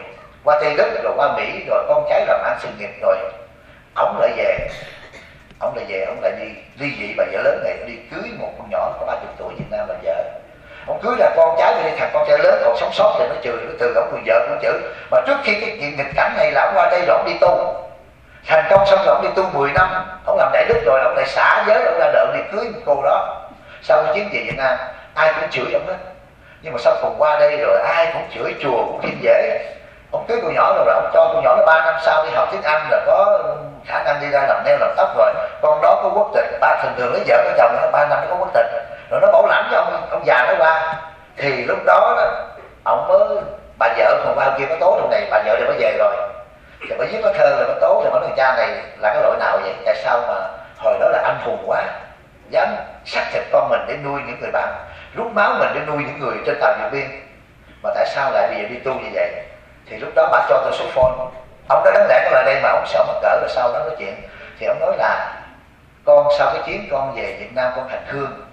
qua Tây Đức rồi qua Mỹ rồi con cái làm ăn sự nghiệp rồi ổng lại về, ông lại đi ly dị bà vợ lớn này, đi cưới một con nhỏ có 30 tuổi Việt Nam làm vợ. Ông cưới ra con trái thì thằng con trai lớn còn sống sót thì nó chửi, nó từ ông con vợ cũng chửi. Mà trước khi cái chuyện nghịch cảnh này là ông qua đây rồi ông đi tu thành công, xong rồi ông đi tu 10 năm, ông làm đại đức rồi ông lại xả giới, ông ra đợi đi cưới một cô đó. Sau chiến về Việt Nam ai cũng chửi ông hết, nhưng mà sau cùng qua đây rồi ai cũng chửi, chùa cũng thiên dễ. Ông cưới con nhỏ rồi ông cho con nhỏ nó 3 năm sau đi học tiếng Anh là có khả năng đi ra làm nail làm tóc rồi, con đó có quốc tịch. Thường thường lấy vợ có chồng nó 3 năm nó có quốc tịch rồi nó bảo lãnh cho ông già nó qua. Thì lúc đó ông mới, bà vợ còn bao kia có tố trong này, bà vợ thì mới về rồi thì mới viết có thơ là có tố thì nói thằng cha này là cái loại nào vậy, tại sao mà hồi đó là anh hùng quá, dám xác thịt con mình để nuôi những người bạn, rút máu mình để nuôi những người trên tàu điện biên, mà tại sao lại bây giờ đi tu như vậy. Thì lúc đó bà cho tôi số phone, ông nói đáng lẽ có lại đây mà ông sợ mắc cỡ, rồi sau đó nói chuyện thì ông nói là con sau cái chuyến con về Việt Nam con hành hương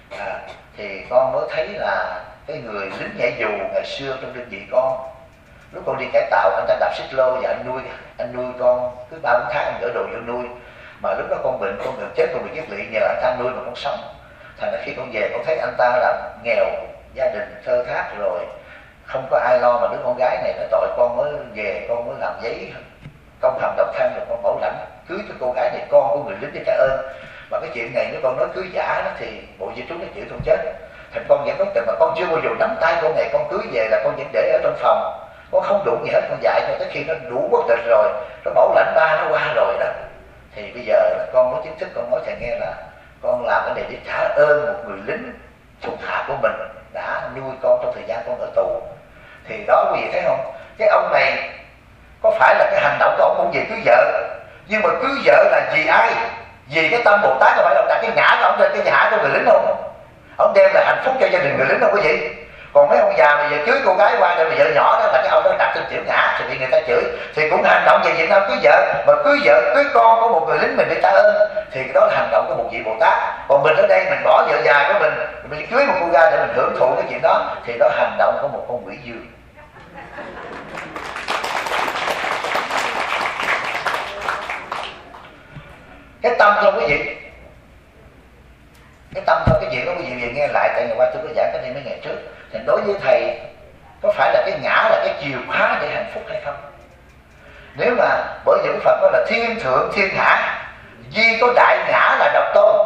thì con mới thấy là cái người lính nhảy dù ngày xưa trong đơn vị con, lúc con đi cải tạo anh ta đạp xích lô và anh nuôi con cứ 3-4 tháng anh gửi đồ vô nuôi, mà lúc đó con bệnh con gần chết con bị kiết lỵ nhờ anh ta nuôi mà con sống. Thành ra khi con về con thấy anh ta là nghèo, gia đình thơ thát rồi không có ai lo, mà đứa con gái này nó tội con mới về, con mới làm giấy công hàm độc thân rồi con bảo lãnh cưới cái cô gái này, con của người lính để trả ơn. Mà cái chuyện này nếu con nói cưới giả đó thì bộ di trú nó chịu con chết. Thành con vẫn nói tình mà con chưa bao giờ nắm tay con này, con cưới về là con vẫn để ở trong phòng, con không đụng gì hết, con dạy cho tới khi nó đủ quốc tịch rồi, nó bảo lãnh ba nó qua rồi đó, thì bây giờ con mới chính thức con nói thầy nghe là con làm cái này để trả ơn một người lính thuộc hạ của mình đã nuôi con trong thời gian con ở tù. Thì đó quý vị thấy không, cái ông này có phải là cái hành động của ông không về cưới vợ, nhưng mà cưới vợ là vì ai? Vì cái tâm Bồ Tát, có phải là đặt cái ngã của ông lên cái ngã của người lính không? Ông đem là hạnh phúc cho gia đình người lính không quý vị? Còn mấy ông già mà giờ cưới cô gái qua đây mà vợ nhỏ đó là cái ông đó đặt trên tiểu ngã thì bị người ta chửi. Thì cũng hành động về Việt Nam cưới vợ, mà cưới vợ cưới con của một người lính mình để trả ơn, thì cái đó là hành động của một vị Bồ Tát. Còn mình ở đây mình bỏ vợ già của mình cưới một cô gái để mình hưởng thụ cái chuyện đó, thì đó hành động của một con quỷ dương. Cái tâm thôi quý vị, cái tâm thôi, cái chuyện đó quý vị về nghe lại, tại ngày qua tôi có giảng cái này mấy ngày trước. Thì đối với thầy có phải là cái ngã là cái chìa khóa để hạnh phúc hay không? Nếu mà bởi vì cái Phật đó là thiên thượng thiên hạ, duy có đại ngã là độc tôn.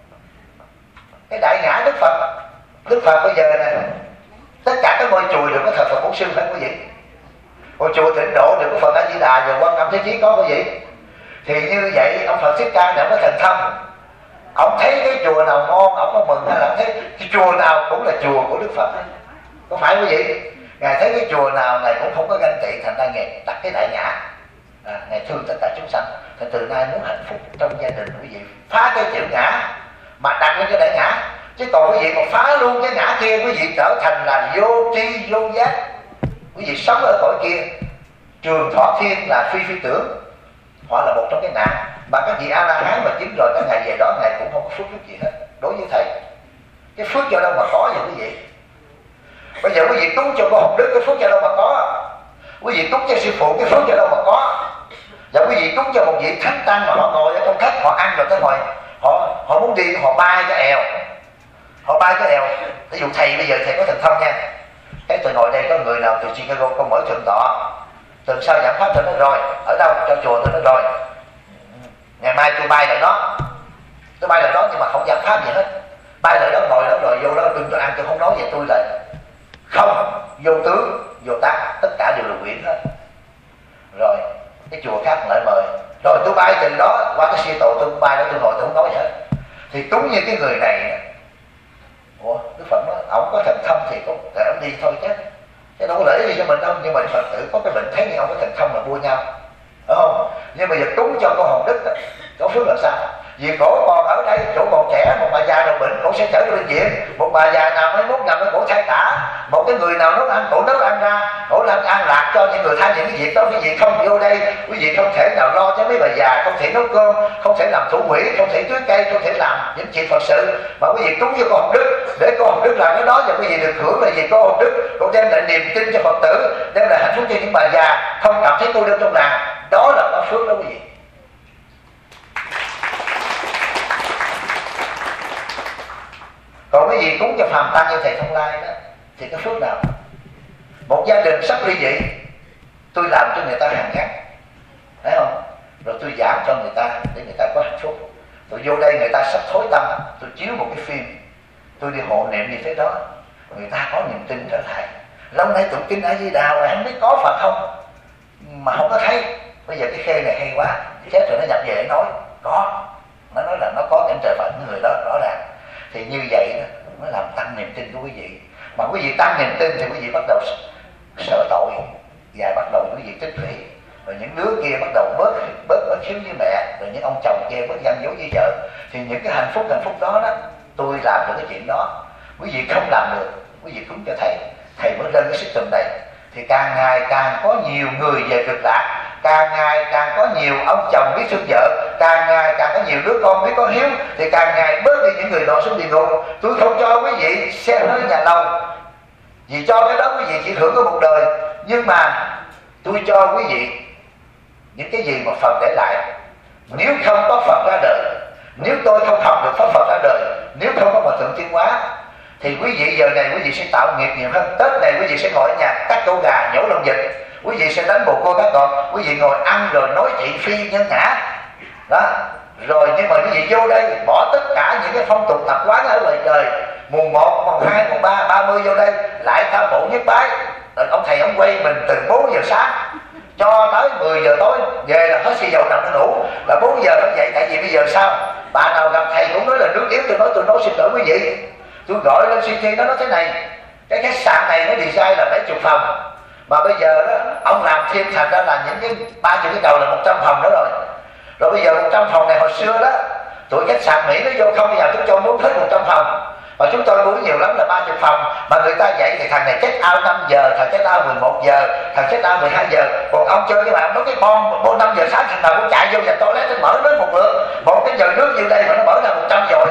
Cái đại ngã Đức Phật bây giờ này, tất cả các ngôi chùa đều có thờ Phật Bổn Sư phải quý vị. Ngôi chùa Tịnh Độ đều có Phật A Di Đà, rồi Quan Âm Thế Chí có quý vị. Thì như vậy ông Phật Thích Ca này ông có thần thông, ông thấy cái chùa nào ngon ông có mừng, hay là thấy cái chùa nào cũng là chùa của Đức Phật, có phải quý vị? Ngài thấy cái chùa nào Ngài cũng không có ganh tị, thành ra Ngài đặt cái đại ngã, Ngài thương tất cả chúng sanh. Thì từ nay muốn hạnh phúc trong gia đình quý vị phá cái chữ ngã mà đặt lên cái đại ngã, chứ còn quý vị còn phá luôn cái ngã kia, quý vị trở thành là vô tri vô giác, quý vị sống ở cõi kia trường thọ thiên là phi tưởng, họ là một trong cái nạn. Mà các vị A La Hán mà chứng rồi các ngài về đó ngài cũng không có phước đức gì hết. Đối với thầy cái phước do đâu mà có vậy quý vị? Bây giờ quý vị cúng cho cô Hồng Đức cái phước do đâu mà có? Quý vị cúng cho sư phụ cái phước do đâu mà có? Và quý vị cúng cho một vị thánh tăng mà họ ngồi ở trong thất, họ ăn rồi tới hồi họ muốn đi họ bay cái èo, ví dụ thầy bây giờ thầy có thần thông nha, cái từ ngồi đây có người nào từ Chicago con mở thượng tọa từ sau giảng pháp tôi nói rồi ở đâu cho chùa tôi nói rồi ngày mai tôi bay lại đó, nhưng mà không giảng pháp gì hết, bay lại đó ngồi đó rồi vô đó đừng tôi ăn tôi không nói về tôi là không, vô tướng vô tác tất cả đều là quyển hết. Rồi cái chùa khác lại mời rồi tôi bay từ đó qua cái xe tổ tôi bay đó tôi ngồi tôi không nói gì hết. Thì cũng như cái người này, ủa Đức Phật nói ổng có thần thông thì cũng để ổng đi thôi chứ đâu có lợi gì cho mình đâu. Nhưng mà Phật tử có cái bệnh thấy ông có thần thông là mua nhau, đúng không? Nhưng mà giờ cúng cho con Hồng Đức có phước làm sao? Vì cổ còn ở đây chỗ còn trẻ, một bà già đầu bệnh cổ sẽ trở đi bệnh viện, một bà già nào mới mốt nằm ở cổ thai tả, một cái người nào nấu ăn, cổ nấu ăn ra, cổ làm ăn lạc cho những người thay những cái việc đó. Quý vị không vô đây, quý vị không thể nào lo cho mấy bà già, không thể nấu cơm, không thể làm thủ quỹ, không thể tưới cây, không thể làm những chuyện Phật sự, mà quý vị cúng cho cô Hồng Đức để cô Hồng Đức làm cái đó, và quý vị được hưởng là gì? Cô Hồng Đức cũng đem lại niềm tin cho Phật tử, đem lại hạnh phúc cho những bà già không cảm thấy cô đơn trong làng. Đó là có phước đó quý vị. Còn cái gì cúng cho phàm tăng như thầy Thông Lai đó thì cái phước nào? Một gia đình sắp ly dị, tôi làm cho người ta hàng ngắn, thấy không? Rồi tôi giảm cho người ta để người ta có hạnh phúc. Tôi vô đây người ta sắp thối tâm, tôi chiếu một cái phim, tôi đi hộ niệm như thế đó, người ta có niềm tin trở lại. Lâu nay tụng kinh A Di Đà là không biết có Phật không mà không có thấy. Bây giờ cái khê này hay quá, chết rồi nó nhập về nói có, nó nói là nó có cảnh trời Phật người đó rõ ràng. Thì như vậy đó, nó làm tăng niềm tin của quý vị. Mà quý vị tăng niềm tin thì quý vị bắt đầu sợ tội, và bắt đầu quý vị tích lũy. Rồi những đứa kia bắt đầu bớt bất hiếu với mẹ, rồi những ông chồng kia bớt gian dối với vợ. Thì những cái hạnh phúc đó đó, tôi làm được cái chuyện đó, quý vị không làm được, quý vị cúng cho thầy, thầy mới lên cái system này. Thì càng ngày càng có nhiều người về cực lạc, càng ngày càng có nhiều ông chồng biết thương vợ, càng ngày càng có nhiều đứa con biết có hiếu, thì càng ngày bớt đi những người đọa xuống địa ngục. Tôi không cho quý vị xe hơi nhà lầu, vì cho cái đó quý vị chỉ hưởng có một đời. Nhưng mà tôi cho quý vị những cái gì mà Phật để lại. Nếu không có Phật ra đời, nếu tôi không học được pháp Phật ra đời, nếu không có Phật thượng tiến hóa, thì quý vị giờ này quý vị sẽ tạo nghiệp nhiều hơn. Tết này quý vị sẽ ngồi ở nhà cắt câu gà, nhổ lông vịt, quý vị sẽ đánh bồ cô cá cọp, quý vị ngồi ăn rồi nói thị phi nhân ngã đó. Rồi nhưng mà quý vị vô đây bỏ tất cả những cái phong tục tập quán ở ngoài trời, mùng 1, mùng 2, mùng 3, 30 vô đây lại tam bộ nhất bái. Rồi ông thầy ông quay mình từ 4 giờ sáng cho tới 10 giờ tối, về là hết xì dầu nằm nó ngủ, là 4 giờ phải dậy. Tại vì bây giờ sao, bạn nào gặp thầy cũng nói là nước yếu, tôi nói xin lỗi quý vị. Tôi gọi lên CT nó nói thế này, cái khách sạn này nó design là 70 phòng, mà bây giờ đó ông làm thêm thành ra là những cái 30 cái đầu là 100 phòng nữa rồi. Rồi bây giờ 100 phòng này hồi xưa đó, tụi khách sạn Mỹ nó vô không, bây giờ chúng tôi muốn hết 100 phòng. Mà chúng tôi muốn nhiều lắm là 30 phòng. Mà người ta dạy thì thằng này check out 5 giờ, thằng check out 11 giờ, thằng check out 12 giờ. Còn ông chơi cái bạn nói cái bon 5 giờ sáng thằng nào cũng chạy vô nhà toilet nó mở đến một lượt. Một cái giờ nước như đây mà nó mở ra 100 rồi.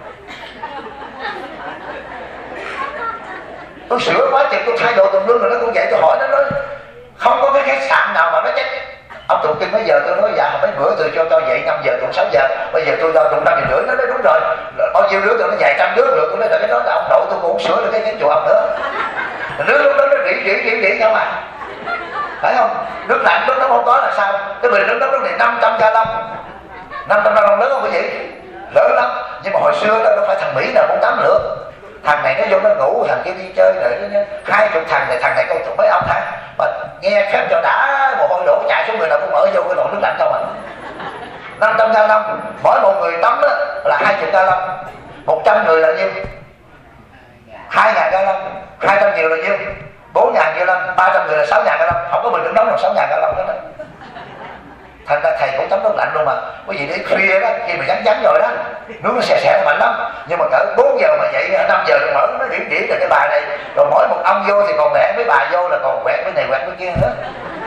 Tôi sửa quá chừng tôi thay đổi tùm lum rồi nó cũng vậy. Tôi hỏi nó nói không có cái khách sạn nào mà nó check. Ông tụng kinh mấy giờ? Tôi nói dạ mấy bữa tôi cho dậy 5 giờ tụng 6 giờ, bây giờ tôi cho tụng 5 giờ rưỡi. Nó nói đúng rồi, bao nhiêu đứa tôi nó vài trăm đứa được. Tôi nói là cái đó là ông nội tôi cũng không sửa được cái chùa ông nữa. Nước lúc đó nó rỉ không à, phải không? Nước lạnh lúc đó không có là sao? Cái bình nước đó lúc này 500 gallon, 500 gallon lớn không quý vị? Lớn lắm. Nhưng mà hồi xưa đó đâu phải thằng Mỹ nào cũng tắm nữa. Thằng này nó vô nó ngủ, thằng kia đi chơi rồi 20 thằng này câu tụng mấy ông hả? Mà nghe phép cho đã mồ hôi đổ chạy xuống người nào cũng mở vô cái lỗ nước lạnh không à. 500 gallon, mỗi một người tắm đó là 20 gallon, 100 người là nhiêu? 2.000 gallon, 200 nhiều là nhiêu? 4.000 gallon, 300 người là 6.000 gallon. Không có bình nước nóng là 6.000 gallon đó. Thành ra thầy cũng tắm nước lạnh luôn mà. Quý vị đến khuya đó, khi mà vắng rồi đó, nước nó xè mạnh lắm. Nhưng mà cỡ 4 giờ mà dậy 5 giờ rồi mở nó điểm rồi cái bài này. Rồi mỗi một ông vô thì còn quẹt, mấy bà vô là còn quẹt cái này quẹt cái kia nữa.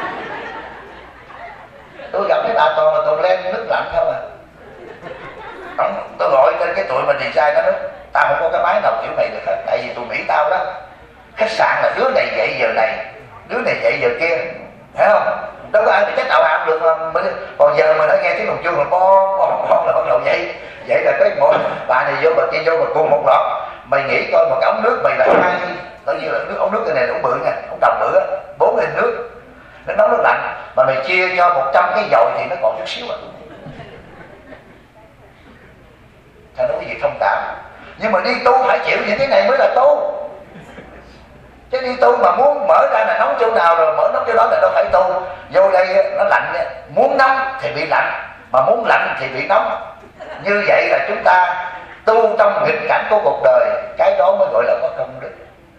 Tôi gặp mấy bà toàn là toàn len nước lạnh không à. Tôi gọi lên cái tụi mình design nó nói tao không có cái máy nào kiểu này được hết. Tại vì tụi Mỹ tao đó, khách sạn là đứa này dậy giờ này, đứa này dậy giờ kia, thấy không? Đâu có ai thì chắc nào làm được mà. Còn giờ mà nó nghe tiếng đồng chuông là con là bắt đầu vậy là cái một bà này vô bà kia vô mà cùng một loạt. Mày nghĩ coi một cái ống nước mày là hai, coi như là nước ống nước cái này ống bự nha, ống đồng bự á, 4 hình nước, nó nóng nước lạnh, mà mày chia cho 100 cái dội thì nó còn chút xíu à. Thằng đó cái gì thông cảm. Nhưng mà đi tu phải chịu những cái này mới là tu. Chứ đi tu mà muốn mở ra là nóng chỗ nào rồi mở nóng chỗ đó là đâu phải tu. Vô đây nó lạnh, muốn nóng thì bị lạnh, mà muốn lạnh thì bị nóng. Như vậy là chúng ta tu trong nghịch cảnh của cuộc đời, cái đó mới gọi là có công đức.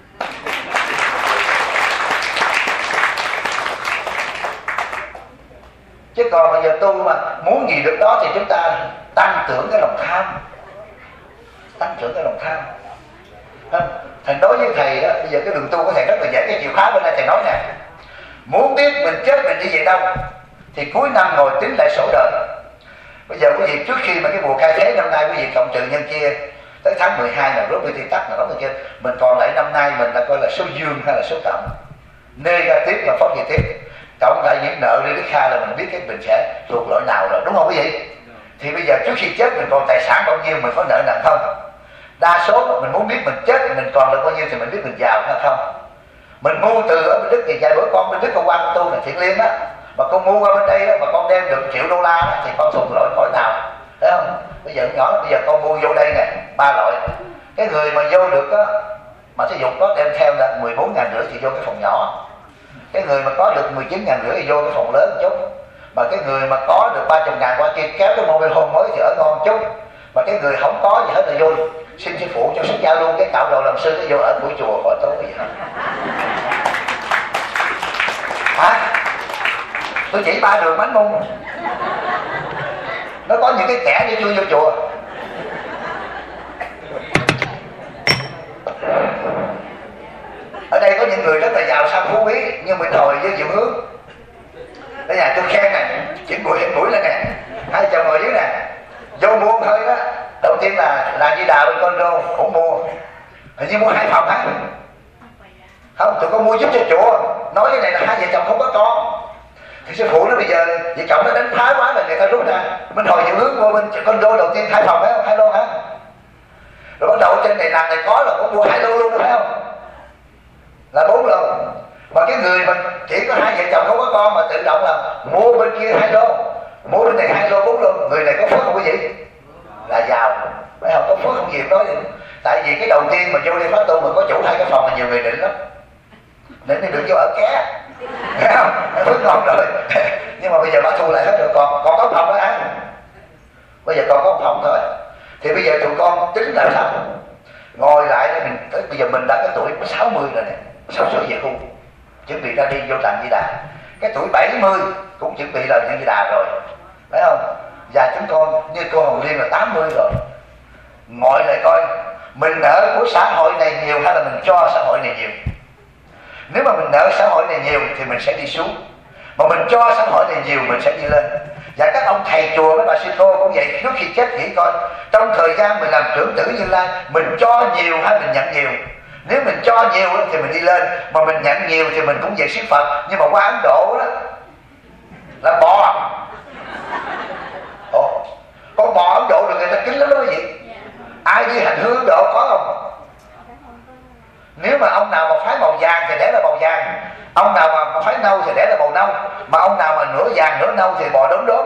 Chứ còn bây giờ tu mà muốn gì được đó thì chúng ta tăng trưởng cái lòng tham. Tăng trưởng cái lòng tham. Đối với thầy đó, bây giờ cái đường tu của thầy rất là dễ. Cái chìa khóa bên đây thầy nói nè, muốn biết mình chết mình đi về đâu thì cuối năm ngồi tính lại sổ đời. Bây giờ quý vị trước khi mà cái mùa khai thế năm nay quý vị cộng trừ nhân chia tới tháng 12 nào rốt thì tắt nào đó kia, mình còn lại năm nay mình đã coi là số dương hay là số cộng, negative và positive, cộng lại những nợ đi đức kha là mình biết cái mình sẽ thuộc loại nào rồi, đúng không quý vị? Thì bây giờ trước khi chết mình còn tài sản bao nhiêu, mình có nợ nần không? Đa số mình muốn biết mình chết mình còn được bao nhiêu thì mình biết mình giàu hay không. Mình mua từ ở bên Đức thì vài bữa con bên Đức con qua con tu là Thiện Liên đó, mà con mua qua bên đây đó, mà con đem được $1 triệu đó, thì con thuộc loại cõi nào, thấy không? Bây giờ nhỏ bây giờ con mua vô đây nè 3 loại. Cái người mà vô được đó, mà thí dụ có đem theo là 14.500 thì vô cái phòng nhỏ. Cái người mà có được 19.500 thì vô cái phòng lớn một chút. Mà cái người mà có được 30.000 qua kia kéo cái mobile home mới thì ở ngon chút. Mà cái người không có gì hết là vô xin sư phụ cho xuất gia luôn, cái cạo đầu làm sư cái vô ở buổi chùa khỏi tối gì hết. Hả? Tôi chỉ 3 đường bánh môn. Nó có những cái kẻ đi chưa vô chùa. Ở đây có những người rất là giàu sang phú quý, nhưng mình hồi với Diệu Hướng. Ở nhà tôi khen nè, chuyện buổi lên nè, hai chồng ngồi dưới nè, vô mua thôi đó. Đầu tiên là Di Đà bên con rô cũng mua, hình như mua 2 phòng hả? Không, tụi con mua giúp cho chùa. Nói cái này là hai vợ chồng không có con. Thì sư phụ nó bây giờ vợ chồng nó đánh phá quá là người ta rút ra. Mình hồi Diệu Hướng mua bên con rô đầu tiên 2 phòng phải không? 2 lô hả? Rồi bắt đầu trên này làng này có là cũng mua 2 lô luôn phải không? Là 4 lô. Mà cái người mà chỉ có hai vợ chồng không có con mà tự động là mua bên kia 2 lô, mua bên này 2 lô 4 lô, người này có phước không quý vị? Là giàu. Phải không? Có phước không gì nói gì. Tại vì cái đầu tiên mà vô đi phát tu mà có chủ 2 cái phòng là nhiều người định lắm, nên thì được vô ở ké, thấy không? Phước ngon rồi. Nhưng mà bây giờ bác thu lại hết rồi, còn có phòng đó hả? Bây giờ còn có một phòng thôi. Thì bây giờ tụi con tính là sao? Ngồi lại mình tới bây giờ mình đã cái tuổi 60 rồi nè, 60 về khu chuẩn bị ra đi vô tràng Di Đà. Cái tuổi 70 cũng chuẩn bị là Di Đà rồi, phải không? Và chúng con như cô Hồng Liên là 80 rồi. Ngồi lại coi mình nợ của xã hội này nhiều hay là mình cho xã hội này nhiều. Nếu mà mình nợ xã hội này nhiều thì mình sẽ đi xuống, mà mình cho xã hội này nhiều mình sẽ đi lên. Và các ông thầy chùa với bà sư cô cũng vậy, trước khi chết nghĩ coi trong thời gian mình làm trưởng tử Như Lai mình cho nhiều hay mình nhận nhiều. Nếu mình cho nhiều thì mình đi lên, mà mình nhận nhiều thì mình cũng về siết Phật. Nhưng mà qua Ấn Độ đó là bò. Ồ, con bò Ấn Độ được người ta kính lắm đó quý vị. Ai đi hành hương Ấn Độ có không? Nếu mà ông nào mà phái màu vàng thì đẻ là màu vàng, ông nào mà phái nâu thì đẻ là màu nâu, mà ông nào mà nửa vàng nửa nâu thì bò đốm đốm.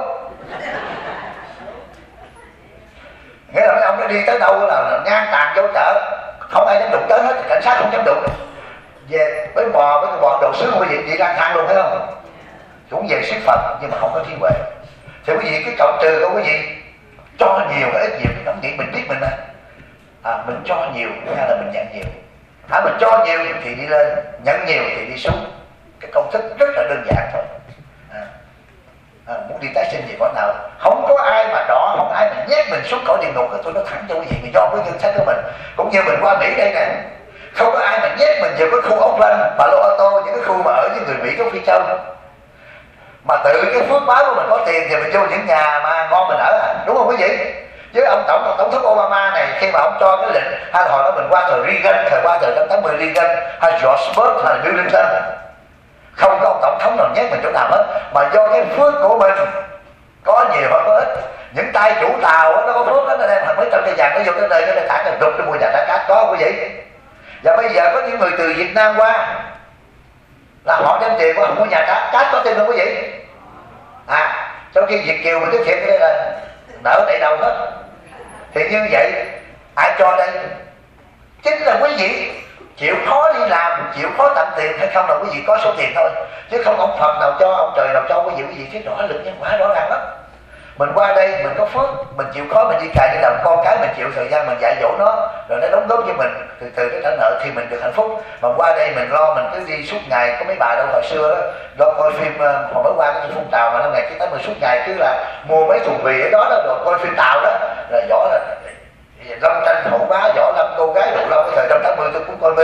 Nghĩa là mấy ông nó đi tới đâu là ngang tàn vô chợ, không ai dám đụng tới hết, cảnh sát không dám đụng. Về với bò với cái bò đồ sướng quý vị lang thang luôn, thấy không? Cũng về siết Phật nhưng mà không có trí huệ. Thì quý vị cái cộng trừ của quý vị cho nhiều hay ít nhiều không nghĩ mình biết mình mình cho nhiều hay là mình nhận nhiều. Mình cho nhiều thì đi lên, nhận nhiều thì đi xuống. Cái công thức rất là đơn giản thôi. Muốn đi tái sinh gì cõi nào, không có ai mà đỏ, không ai mà nhét mình xuống cõi địa ngục. Tôi nói thẳng cho quý vị, mình do với nhân sách của mình. Cũng như mình qua Mỹ đây nè, không có ai mà nhét mình vào cái khu Oakland, Palo Alto, những cái khu mà ở với người Mỹ có Phi Châu. Mà tự cái phước báo của mình có tiền thì mình vô những nhà mà ngon mình ở đúng không quý vị? Với ông tổng thống Obama này, khi mà ông cho cái lệnh, hay hồi đó mình qua thời Reagan, qua thời năm 80 Reagan, hay George Bush, hay Bill Clinton, không có ông tổng thống nào nhét mình chỗ nào hết, mà do cái phước của mình có nhiều hoặc có ít. Những tay chủ tàu đó, nó có phước đó, nó đem mấy trăm cây vàng nó vô cái nơi cái thẳng là rụt cái mua vàng đá cát, có quý vị. Và bây giờ có những người từ Việt Nam qua là họ đem tiền của họ mua nhà cát có tiền không quý vị? Trong khi Việt kiều mình nói thiệt đây là nợ đầy đầu hết. Thì như vậy ai cho đây? Chính là quý vị chịu khó đi làm, chịu khó tặng tiền hay không là quý vị có số tiền thôi. Chứ không ông Phật nào cho, ông trời nào cho quý vị thấy rõ lực nhân quả rõ ràng lắm. Mình qua đây mình có phước, mình chịu khó mình đi cài đi làm con cái, mình chịu thời gian mình dạy dỗ nó, rồi nó đóng góp cho mình, từ cái trả nợ thì mình được hạnh phúc. Mà qua đây mình lo, mình cứ đi suốt ngày, có mấy bà đâu hồi xưa đó lo coi phim, hồi mới qua cái phim Tàu mà năm ngày cái 80 suốt ngày cứ là mua mấy thùng mì ở đó rồi coi phim Tàu đó, là võ là Lâm Tranh Hậu Bá, Võ Lâm cô gái Hậu Long. Cái thời năm 80 tôi cũng coi mê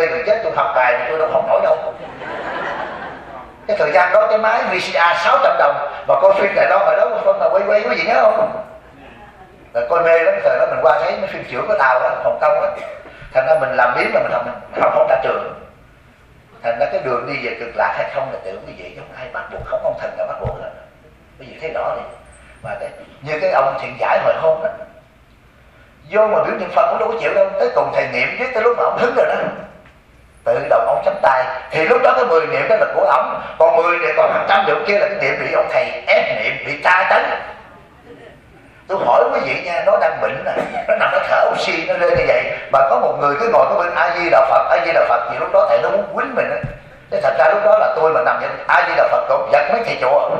thời gian đó cái máy VCR 600 đồng mà coi phim Đài Loan ở đó phân là quay có gì nhớ không? Rồi coi mê lắm, thời đó mình qua thấy mấy phim chữa có Tàu đó, Hồng Kông đó. Thành ra mình làm biếng mà mình học không ra trường. Thành ra cái đường đi về cực lạc hay không là tưởng cái gì, không ai bắt buộc, không ông thần nào bắt buộc hết. Cái gì thấy rõ đi. Mà như cái ông thiện giải hồi hôm đó, vô mà biểu niệm Phật cũng đâu có chịu đâu, tới cùng thầy niệm viết tới lúc mà ông hứng rồi đó, tự động ông chấm tay, thì lúc đó cái 10 niệm đó là của ông, còn 10 niệm còn 100 niệm kia là cái niệm bị ông thầy ép niệm, bị tra tấn. Tôi hỏi quý vị nha, nó đang bệnh nè, nó nằm nó thở oxy nó lên như vậy, mà có một người cứ ngồi có bên A Di Đà Phật, A Di Đà Phật, thì lúc đó thầy nó muốn quýnh mình á. Thế thật ra lúc đó là tôi mà nằm vậy, A Di Đà Phật cũng giật mấy thầy chùa.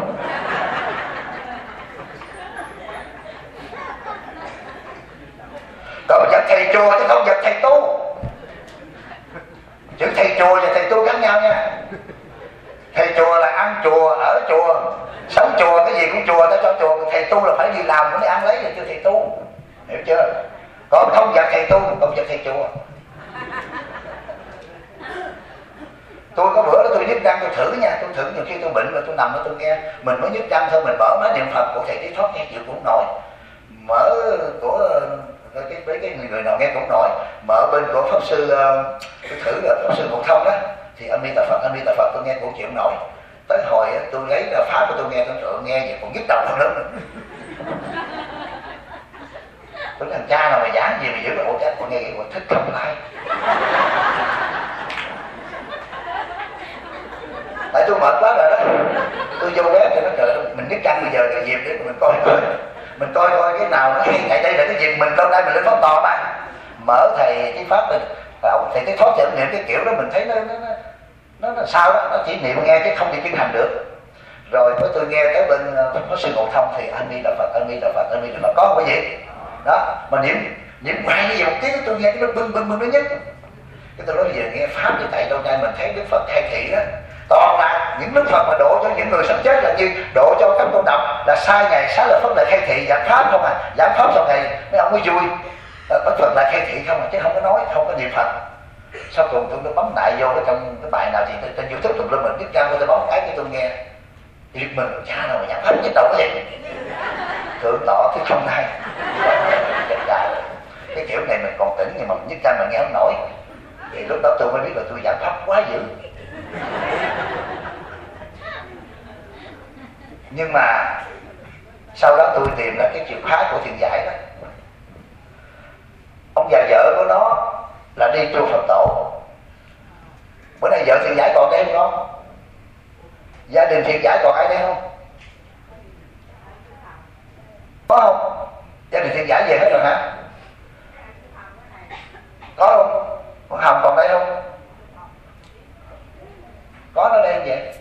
Còn giật thầy chùa chứ không giật thầy tu. Chữ thầy chùa và thầy tu khác nhau nha. Thầy chùa là ăn chùa, ở chùa, sống chùa, cái gì cũng chùa, ta cho chùa. Thầy tu là phải đi làm mới ăn lấy rồi chứ thầy tu, hiểu chưa? Còn không giật thầy tu, không giật thầy chùa. Tôi có bữa đó tôi nhức răng tôi thử nha, tôi thử nhiều khi tôi bệnh rồi tôi nằm đó tôi nghe mình mới nhức răng thôi, mình mở máy niệm Phật của thầy Trí Thoát nghe chịu cũng nổi, mở của cái người nào nghe cũng nổi, mở bên của pháp sư tôi thử rồi pháp sư Ngộ Thông đó thì A Di Đà Phật tôi nghe cũng chịu nổi. Tới hồi tôi lấy ra pháp của tôi nghe tôi nghe vậy còn nhức đầu hơn nữa. Tôi thằng cha nào mà giảng gì mà giữ bộ chết còn nghe vậy còn thích không lại. Tại tôi mệt quá rồi đó, tôi vô bếp thì nó trời mình nhức răng bây giờ cái dịp để mình coi cái nào nó hay. Tại đây là cái dịp mình lâu nay mình lên pháp tòa mà mở thầy cái pháp mình ông thầy cái thoát trận niệm cái kiểu đó mình thấy nó sao đó, nó chỉ niệm nghe chứ không thể chân hành được. Rồi tôi nghe tới bên có sư Ngộ Thông thì A Di Đà Phật có cái gì đó mà niệm quay như vậy một tiếng tôi nghe cái nó bưng nó nhất. Cái tôi nói giờ nghe pháp thì tại lâu nay mình thấy Đức Phật khai thị đó, toàn là những Đức Phật mà độ cho những người sắp chết là như độ cho các tôn độc là sai ngày xá lợi Phất là khai thị giảng pháp không à, giảng pháp sau này mấy ông mới vui. Đức Phật là khai thị không à, chứ không có nói, không có niệm Phật. Sau cùng tôi nó bấm đại vô cái trong cái bài nào thì trên YouTube tùm lum mình biết trang tôi bấm cái tôi nghe thì mình cha nào mà giảng pháp nhức đầu cái gì thượng tọa thứ không hay. Cái kiểu này mình còn tỉnh nhưng mà nhức răng mình nghe không nổi thì lúc đó tôi mới biết là tôi giảng pháp quá dữ. Nhưng mà sau đó tôi tìm ra cái chìa khóa của thiền giải đó. Ông già vợ của nó là đi chùa Phật Tổ. Bữa nay vợ thiền giải còn đây không? Gia đình thiền giải còn ai đây không? Có không? Gia đình thiền giải về hết rồi hả? Có không? Con Hồng còn đây không? Có nó đây vậy.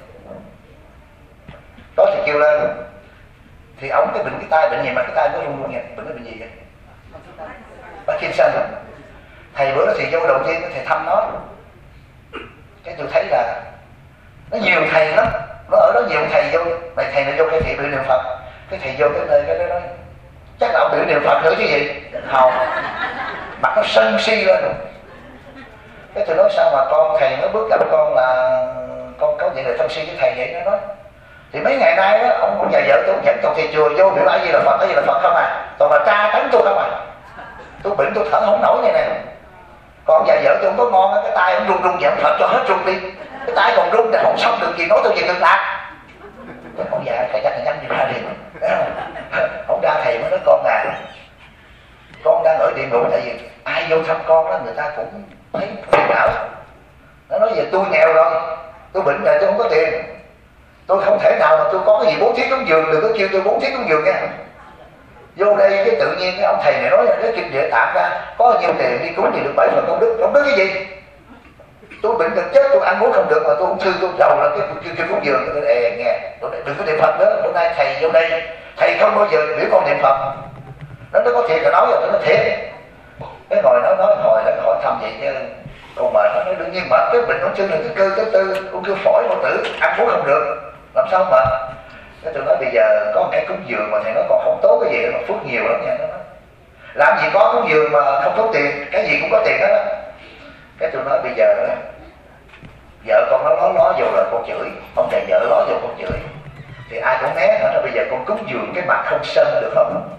Có thì kêu lên. Thì ổng cái bệnh cái tay bệnh gì mà cái tay nó run luôn nha. Bệnh cái bệnh gì vậy? Parkinson đó. Thầy bữa đó thì vô đầu tiên thầy thăm nó. Cái tôi thấy là nó nhiều thầy lắm, nó ở đó nhiều thầy vô. Này thầy này vô cái thị biểu niệm Phật. Cái thầy vô cái nơi cái đó nói chắc là ông biểu niệm Phật nữa chứ gì. Không. Mặt nó sân si lên. Cái tôi nói sao mà con thầy nó bước gặp con là con có vậy là thân si với thầy vậy. Nó nói thì mấy ngày nay đó ông già vợ tôi dẫn toàn thầy chùa vô biểu A Di Đà Phật không à, toàn là tra tấn tôi không à. Tôi bệnh tôi thở không nổi này nè. Còn già vợ tôi không có ngon á, cái tay ông run vậy Phật cho hết run đi, cái tay còn run thì không xong được gì nói tôi về cực lạc. Ông già thầy chắc thầy nhắn gì ra liền. Không ra thầy mới nói con à, con đang ở địa ngục tại vì ai vô thăm con đó người ta cũng thấy phiền não. Nó nói về tôi nghèo rồi, tôi bệnh rồi tôi không có tiền, tôi không thể nào mà tôi có cái gì bố thí cúng dường, đừng có kêu tôi bố thí cúng dường nha. Vô đây cái tự nhiên cái ông thầy này nói là cái kinh địa tạng ra có nhiều tiền đi cúng thì được 7 phần công đức cái gì? Tôi bệnh gần chết tôi ăn uống không được mà tôi ung thư tôi giàu là cái kêu cúng dường tôi nghe đừng có niệm Phật nữa. Bữa nay thầy vô đây thầy không bao giờ biểu con niệm Phật. Nó có thiệt là nói rồi tôi nói thiệt. Cái ngồi nó nói hồi nó hỏi thăm vậy chứ con mệt. Nó nói đương nhiên mệt, cái bệnh ung thư là cái cơ thứ tư, ung thư phổi bao tử, ăn uống không được làm sao mà. Cái tôi nói bây giờ có một cái cúng dường mà thầy nói còn không tốt cái gì mà phước nhiều lắm nha. Nó nói làm gì có cúng dường mà không tốn tiền, cái gì cũng có tiền hết á. Cái tôi nói bây giờ đó, vợ con nó ló vô là con chửi, ông thầy vợ ló vô con chửi, thì ai cũng né nữa. Bây giờ con cúng dường cái mặt không sân được không?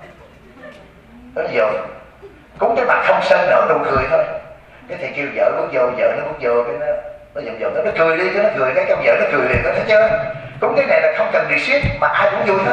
Đó giờ cúng cái mặt không sân nở nụ cười thôi. Cái thầy kêu vợ cũng vô, vợ nó cũng vô, cái nó dầm dầm nó cười đi, cái nó cười, cái vợ nó cười liền, nó thấy chưa? Cúng cái này là không cần receipt mà ai cũng vui hết.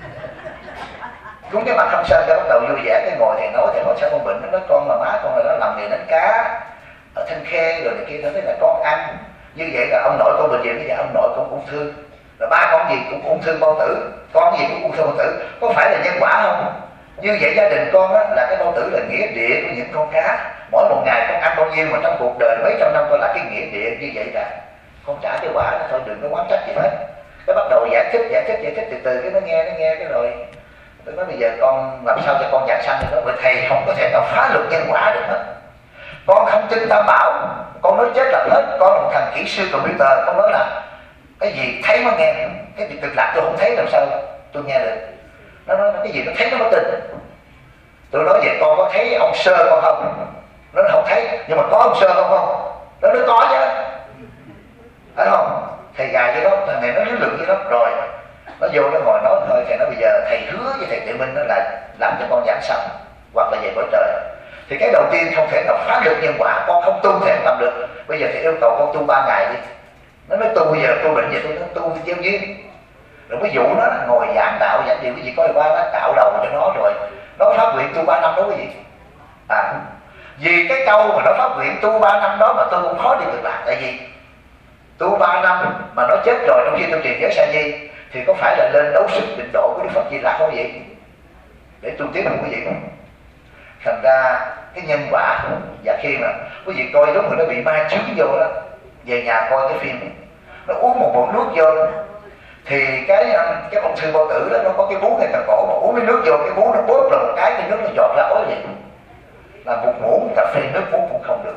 Cúng cái mặt không sân, cái bắt đầu vui vẻ, cái ngồi thầy nói sao con bệnh, nó nói con mà má con là nó làm nghề đánh cá ở Thanh Khê rồi này kia, nó nói là con ăn như vậy là ông nội con bệnh gì, bây giờ ông nội con ung thư, là ba con gì cũng ung thư bao tử, con gì cũng ung thư bao tử, có phải là nhân quả không? Như vậy gia đình con á, là cái bao tử là nghĩa địa của những con cá, mỗi một ngày con ăn bao nhiêu mà trong cuộc đời mấy trăm năm con là cái nghĩa địa như vậy là con trả cái quả đó thôi, đừng có quán trách gì hết. Cái bắt đầu giải thích từ từ, cái nó nghe cái rồi tôi nói bây giờ con làm sao cho con giảng sanh được đó, bởi thầy không có thể nào phá luật nhân quả được hết. Con không tin Tam Bảo, con nói chết là hết. Con là một thằng kỹ sư computer, con nói là cái gì thấy mới nghe, cái gì Cực Lạc tôi không thấy làm sao tôi nghe được. Nó nói cái gì nó thấy nó mới tin. Tôi nói vậy con có thấy ông Sơ con không? Nó nói không thấy, nhưng mà có ông Sơ không? Nó nói có chứ, phải không? Thầy gài với đó, thằng này nó lý luận với đó rồi. Nó vô nó ngồi nói thôi, thầy nói bây giờ thầy hứa với thầy Tuệ Minh đó là làm cho con giảng sanh hoặc là về cõi trời. Thì cái đầu tiên không thể nào phá được nhân quả, con không tu thì không làm được. Bây giờ thầy yêu cầu con tu 3 ngày đi. Nó nói tu bây giờ tu bệnh vậy, tôi nói tu gieo duyên. Rồi ví dụ nó là ngồi giảng đạo giảng điều cái gì coi qua nó cạo đầu cho nó rồi nó phát nguyện tu 3 năm đó cái gì. Vì cái câu mà nó phát nguyện tu 3 năm đó mà tôi cũng khó đi Cực Lạc. Tại vì tu 3 năm mà nó chết rồi trong khi tôi truyền giới Sa Di thì có phải là lên đấu sức định độ của Đức Phật Di Lặc không vậy? Để tu tiếp không quý vị? Thành ra cái nhân quả, và khi mà quý vị coi lúc người nó bị ma chướng vô đó, về nhà coi cái phim, nó uống một muỗng nước vô thì cái ung thư bao tử đó nó có cái bú ngay tầng cổ, mà uống cái nước vô cái bú nó bóp là một cái nước nó giọt ra ối vậy, là một muỗng cà phê nước uống cũng không được.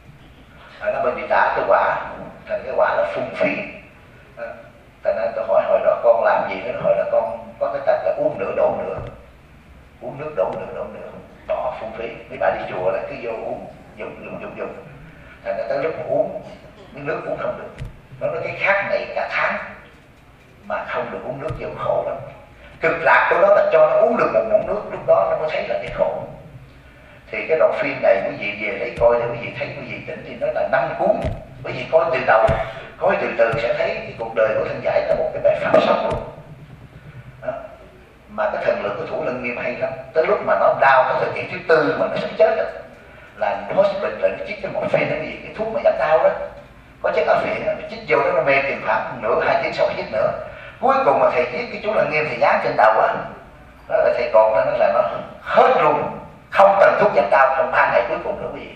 Nó bị trả cái quả, thành cái quả là phung phí. Thành ra tôi hỏi hồi đó con làm gì đó, hồi đó con có cái tật là uống nửa đổ nửa, uống nước đổ nửa, đó phung phí. Mấy bà đi chùa là cứ vô uống dùng. Thành ra tới lúc mà uống cái nước uống không được, nó nói cái khát này cả tháng mà không được uống nước vô khổ lắm. Cực Lạc của nó là cho nó uống được một muỗng nước, lúc đó nó mới thấy là cái khổ. Thì cái đoạn phim này quý vị về lấy coi, thì quý vị thấy, quý vị tỉnh thì nó là 5 cuốn. Quý vị coi từ đầu, coi từ từ sẽ thấy cái cuộc đời của Thanh Giải là một cái bài pháp sống luôn đó. Mà cái thần lực của Thủ Lăng Nghiêm hay lắm. Tới lúc mà nó đau cái thời kỳ thứ tư mà nó sắp chết rồi, là hospital là nó chích cái morphine, cái thuốc mà giảm đau đó, có chất ở phiện, nó chích vô đó, nó mê tiền khoảng nửa 2 tiếng sau chích nữa. Cuối cùng mà thầy viết cái chú Lăng Nghiêm thầy dán trên đầu á, đó là thầy còn nó là nó hết luôn, không cần thuốc giảm đau trong 3 ngày cuối cùng nữa quý vị.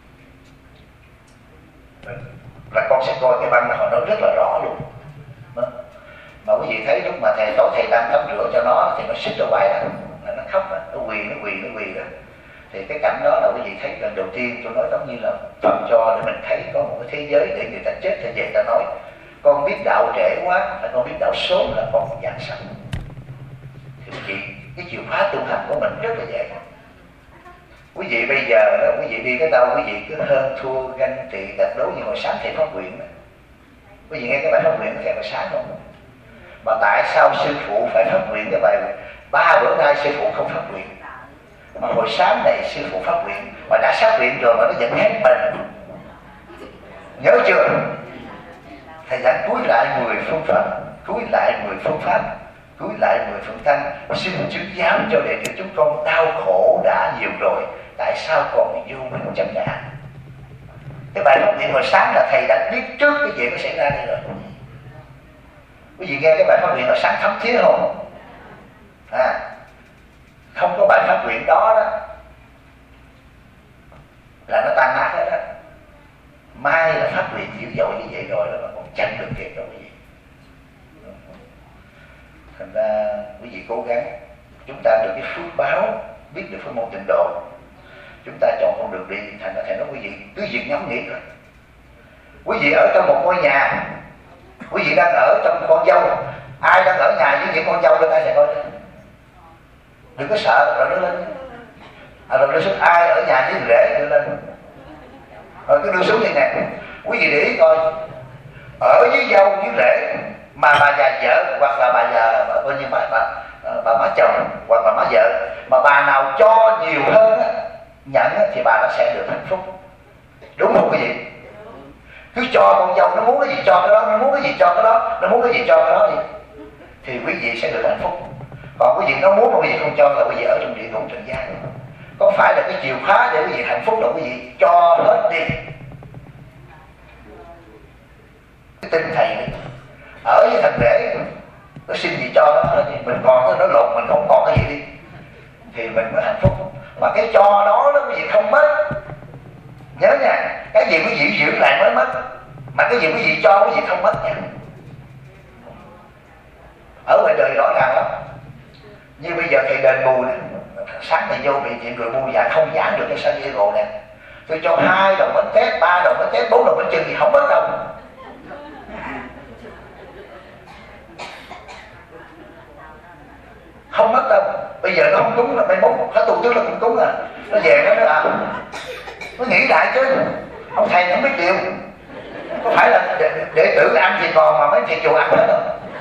Là con sẽ coi cái băng đó họ nói rất là rõ luôn đó. Mà quý vị thấy lúc mà tối thầy đang tắm rửa cho nó thì nó xích ra ngoài đó, là nó khóc đó, nó quỳ đó. Thì cái cảnh đó là quý vị thấy lần đầu tiên tôi nói giống như là Phật cho để mình thấy có một cái thế giới để người ta chết thì về ta nói con biết đạo trễ quá, là con biết đạo sớm là con giảng sanh. Thì quý vị cái chìa khóa tu hành của mình rất là dễ. Quý vị bây giờ đó, quý vị đi tới đâu quý vị cứ hơn thua ganh tị đặt đấu như hồi sáng thầy phát nguyện đó. Quý vị nghe cái bài phát nguyện thầy hồi sáng không? Mà tại sao sư phụ phải phát nguyện cái bài 3 bữa nay sư phụ không phát nguyện, mà hồi sáng này sư phụ phát nguyện, mà đã phát nguyện rồi mà nó vẫn hết mình? Nhớ chưa? Thầy giảng cúi lại 10 phương pháp, cúi lại 10 phương pháp, cúi lại 10 phương thanh, xin chứng giám cho đệ tử chúng con đau khổ đã nhiều rồi, tại sao còn vô minh chấp ngã? Cái bài phát nguyện hồi sáng là thầy đã biết trước cái chuyện nó xảy ra đây rồi. Quý vị nghe cái bài phát nguyện hồi sáng thấm thía không? Không có bài phát nguyện đó đó là nó tan nát hết đó. Mai là phát nguyện dữ dội như vậy rồi đó mà còn chẳng được kịp đâu quý vị. Thành ra quý vị cố gắng, chúng ta được cái phước báo, biết được pháp môn tịnh độ, chúng ta chọn con đường đi. Thành ra thầy nói quý vị cứ việc ngắm nghĩ thôi. Quý vị ở trong một ngôi nhà, quý vị đang ở trong con dâu, ai đang ở nhà với những con dâu lên tay thầy coi. Đừng có sợ rồi nó lên. Rồi đưa xuống ai ở nhà với rể đưa lên. Rồi cứ đưa xuống như này. Quý vị để ý coi, ở với dâu với rể, mà bà già vợ hoặc là bà già coi như bà má chồng hoặc là má vợ, mà bà nào cho nhiều hơn á, nhận á, thì bà nó sẽ được hạnh phúc. Đúng không quý vị? Cứ cho con dâu nó muốn cái gì cho cái đó, nó muốn cái gì cho cái đó, nó muốn cái gì cho cái đó đi, thì quý vị sẽ được hạnh phúc. Còn quý vị nó muốn mà quý vị không cho là quý vị ở trong địa ngục trần gian. Có phải là cái chìa khóa để quý vị hạnh phúc là quý vị cho hết đi. Cái tinh thầy này, ở với thằng rể nó xin gì cho nó thì mình còn nó lột, mình không còn cái gì đi thì mình mới hạnh phúc. Mà cái cho đó đó quý vị không mất. Nhớ nha, cái gì quý vị giữ lại mới mất, mà cái gì quý vị cho quý vị không mất nha. Ở ngoài đời rõ ràng lắm. Như bây giờ thầy đền bù này, sáng thầy vô bị chuyện người mua dạ không giảng được cái San Diego nè, tôi cho 2 đồng bánh tét, 3 đồng bánh tét, 4 đồng bánh chưng thì không mất đâu. Không mất đâu. Bây giờ nó không cúng là mai mốt nó tu trước là cũng cúng à. Nó về nó nói nó nghĩ lại chứ. Ông thầy không biết điều. Có phải là đệ tử ăn thì còn mà mấy thầy chùa ăn hết rồi.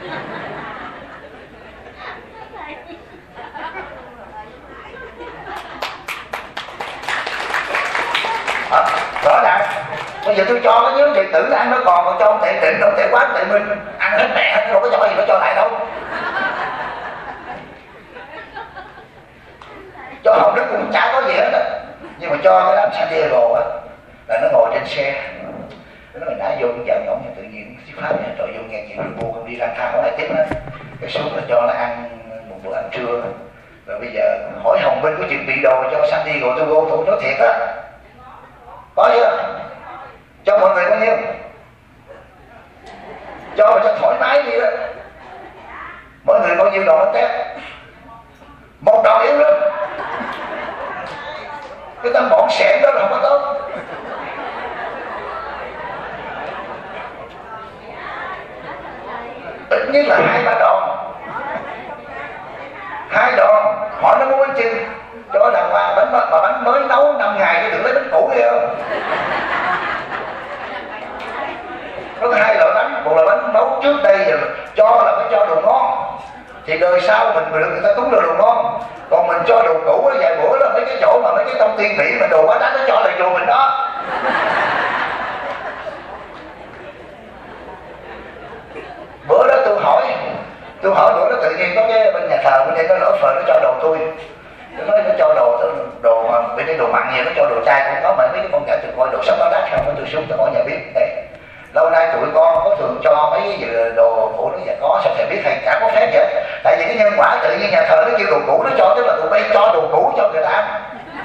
Rõ ràng. Bây giờ tôi cho cái nhóm đệ tử ăn nó còn cho ông tệ tịnh, ông tệ quán, tệ minh ăn hết mẹ hết, đâu có cho gì nó cho lại đâu. Cho hồng đức cũng chả có gì hết á. Nhưng mà cho cái đám San Diego á là nó ngồi trên xe, nó mình đã vô dạo nhõng như tự nhiên chiếc pháp này rồi vô nghe chuyện người mua không đi lang thang ở lại tiếp hết. Cái xuống là cho nó ăn một bữa ăn trưa. Rồi bây giờ hỏi Hồng Vinh có chuyện bị đồ cho San Diego tôi vô tôi nói thiệt á. Có chưa? Cho mọi người bao nhiêu? Cho thoải mái đi đó. Mọi người bao nhiêu đồ bánh tét? 1 đồ yếu lắm. Cái tấm bọn xẻn đó là không có tốt. Ít nhất là 2-3 đòn. 2 đòn. Hỏi nó muốn bánh chưng, cho đàng hoàng bánh, mà bánh mới nấu 5 ngày thì đừng lấy bánh cũ đi không. Có 2 loại bánh, một là bánh nấu trước đây rồi cho là phải cho đồ ngon, thì đời sau mình được người ta cúng đồ ngon. Còn mình cho đồ cũ nó vài bữa là mấy cái chỗ mà mấy cái công ty Mỹ mà đồ quá đắt nó cho là chùa mình đó. Bữa đó tôi hỏi bữa đó tự nhiên có cái bên nhà thờ bên đây nó lỡ phờ nó cho đồ tôi. Nó nói nó cho đồ bên đây đồ mặn gì, nó cho đồ chay cũng có, mà mấy cái con cả tôi coi đồ sắp báo đắt không, tôi xuống tôi hỏi nhà biết đây. Lâu nay tụi con có thường cho mấy đồ cũ nó dạ có, sao thầy biết thầy chả có phép vậy? Tại vì cái nhân quả tự nhiên nhà thờ nó kêu đồ cũ nó cho, tức là tụi bay cho đồ cũ cho người ta ăn.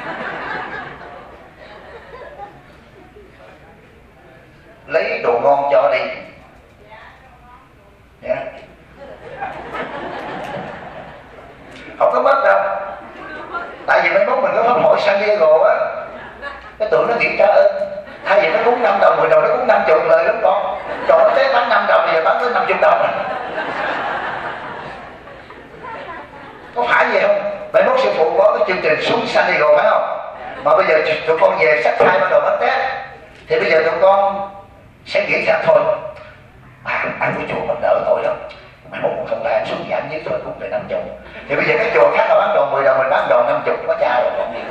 Lấy đồ ngon cho đi. Yeah. Không có mất đâu. Tại vì mấy mốt mình có pháp hội San Diego á, cái tụi nó nghĩ trả ơn. Thay vì nó cúng 5 đồng, 10 đồng, nó cúng 50 lời lắm con. Còn nó test bán 5 đồng thì giờ bán tới 50 đồng. Có phải vậy không? Mấy mốt sư phụ có cái chương trình xuống San Diego phải không? Mà bây giờ tụi con về sách 2-3 đồ bánh tét, thì bây giờ tụi con sẽ nghĩ rằng thôi, ăn của chùa mình đỡ tội lắm. Mày mốt không lại xuống giảm nhất thôi cũng phải 50. Thì bây giờ cái chùa khác là bán đồ 10 đồng, mình bán đồ 50, có cha rồi còn gì.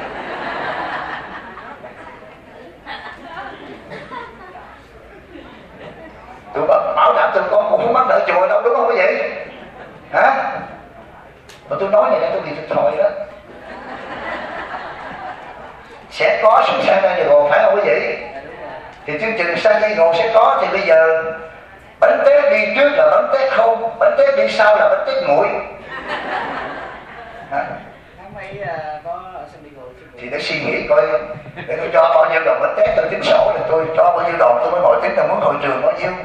Tụi bảo đảm tụi con cũng không bắt nợ chùa đâu, đúng không quý vị? Hả? Mà tôi nói vậy đó, tôi bị thiệt thòi đó. Sẽ có xuống San Diego phải không quý vị? Thì chương trình San Diego sẽ có, thì bây giờ bánh tét đi trước là bánh tét không, bánh tét đi sau là bánh tét nguội. Thì để suy nghĩ coi, để tôi cho bao nhiêu đồng bánh tét tôi tính sổ, thì tôi cho bao nhiêu đồng tôi mới ngồi tính là muốn hội trường bao nhiêu.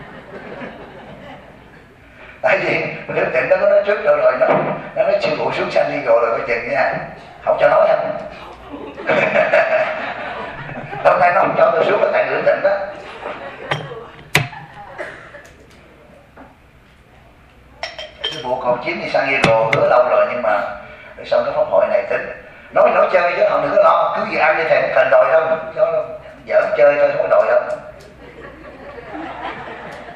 Tại vì mình đức định nó có nói trước rồi, nó nói sư phụ xuống San Diego rồi coi chừng nha, không cho nói không. Hôm nay nó không cho tôi xuống là tại đức định đó. Sư phụ còn chiếm đi San Diego hứa lâu rồi, nhưng mà để xong cái pháp hội này tính nói chơi chứ không, đừng có lo cứ gì ăn như thầy không cần đòi đâu, cho giỡn chơi thôi không có đòi đâu.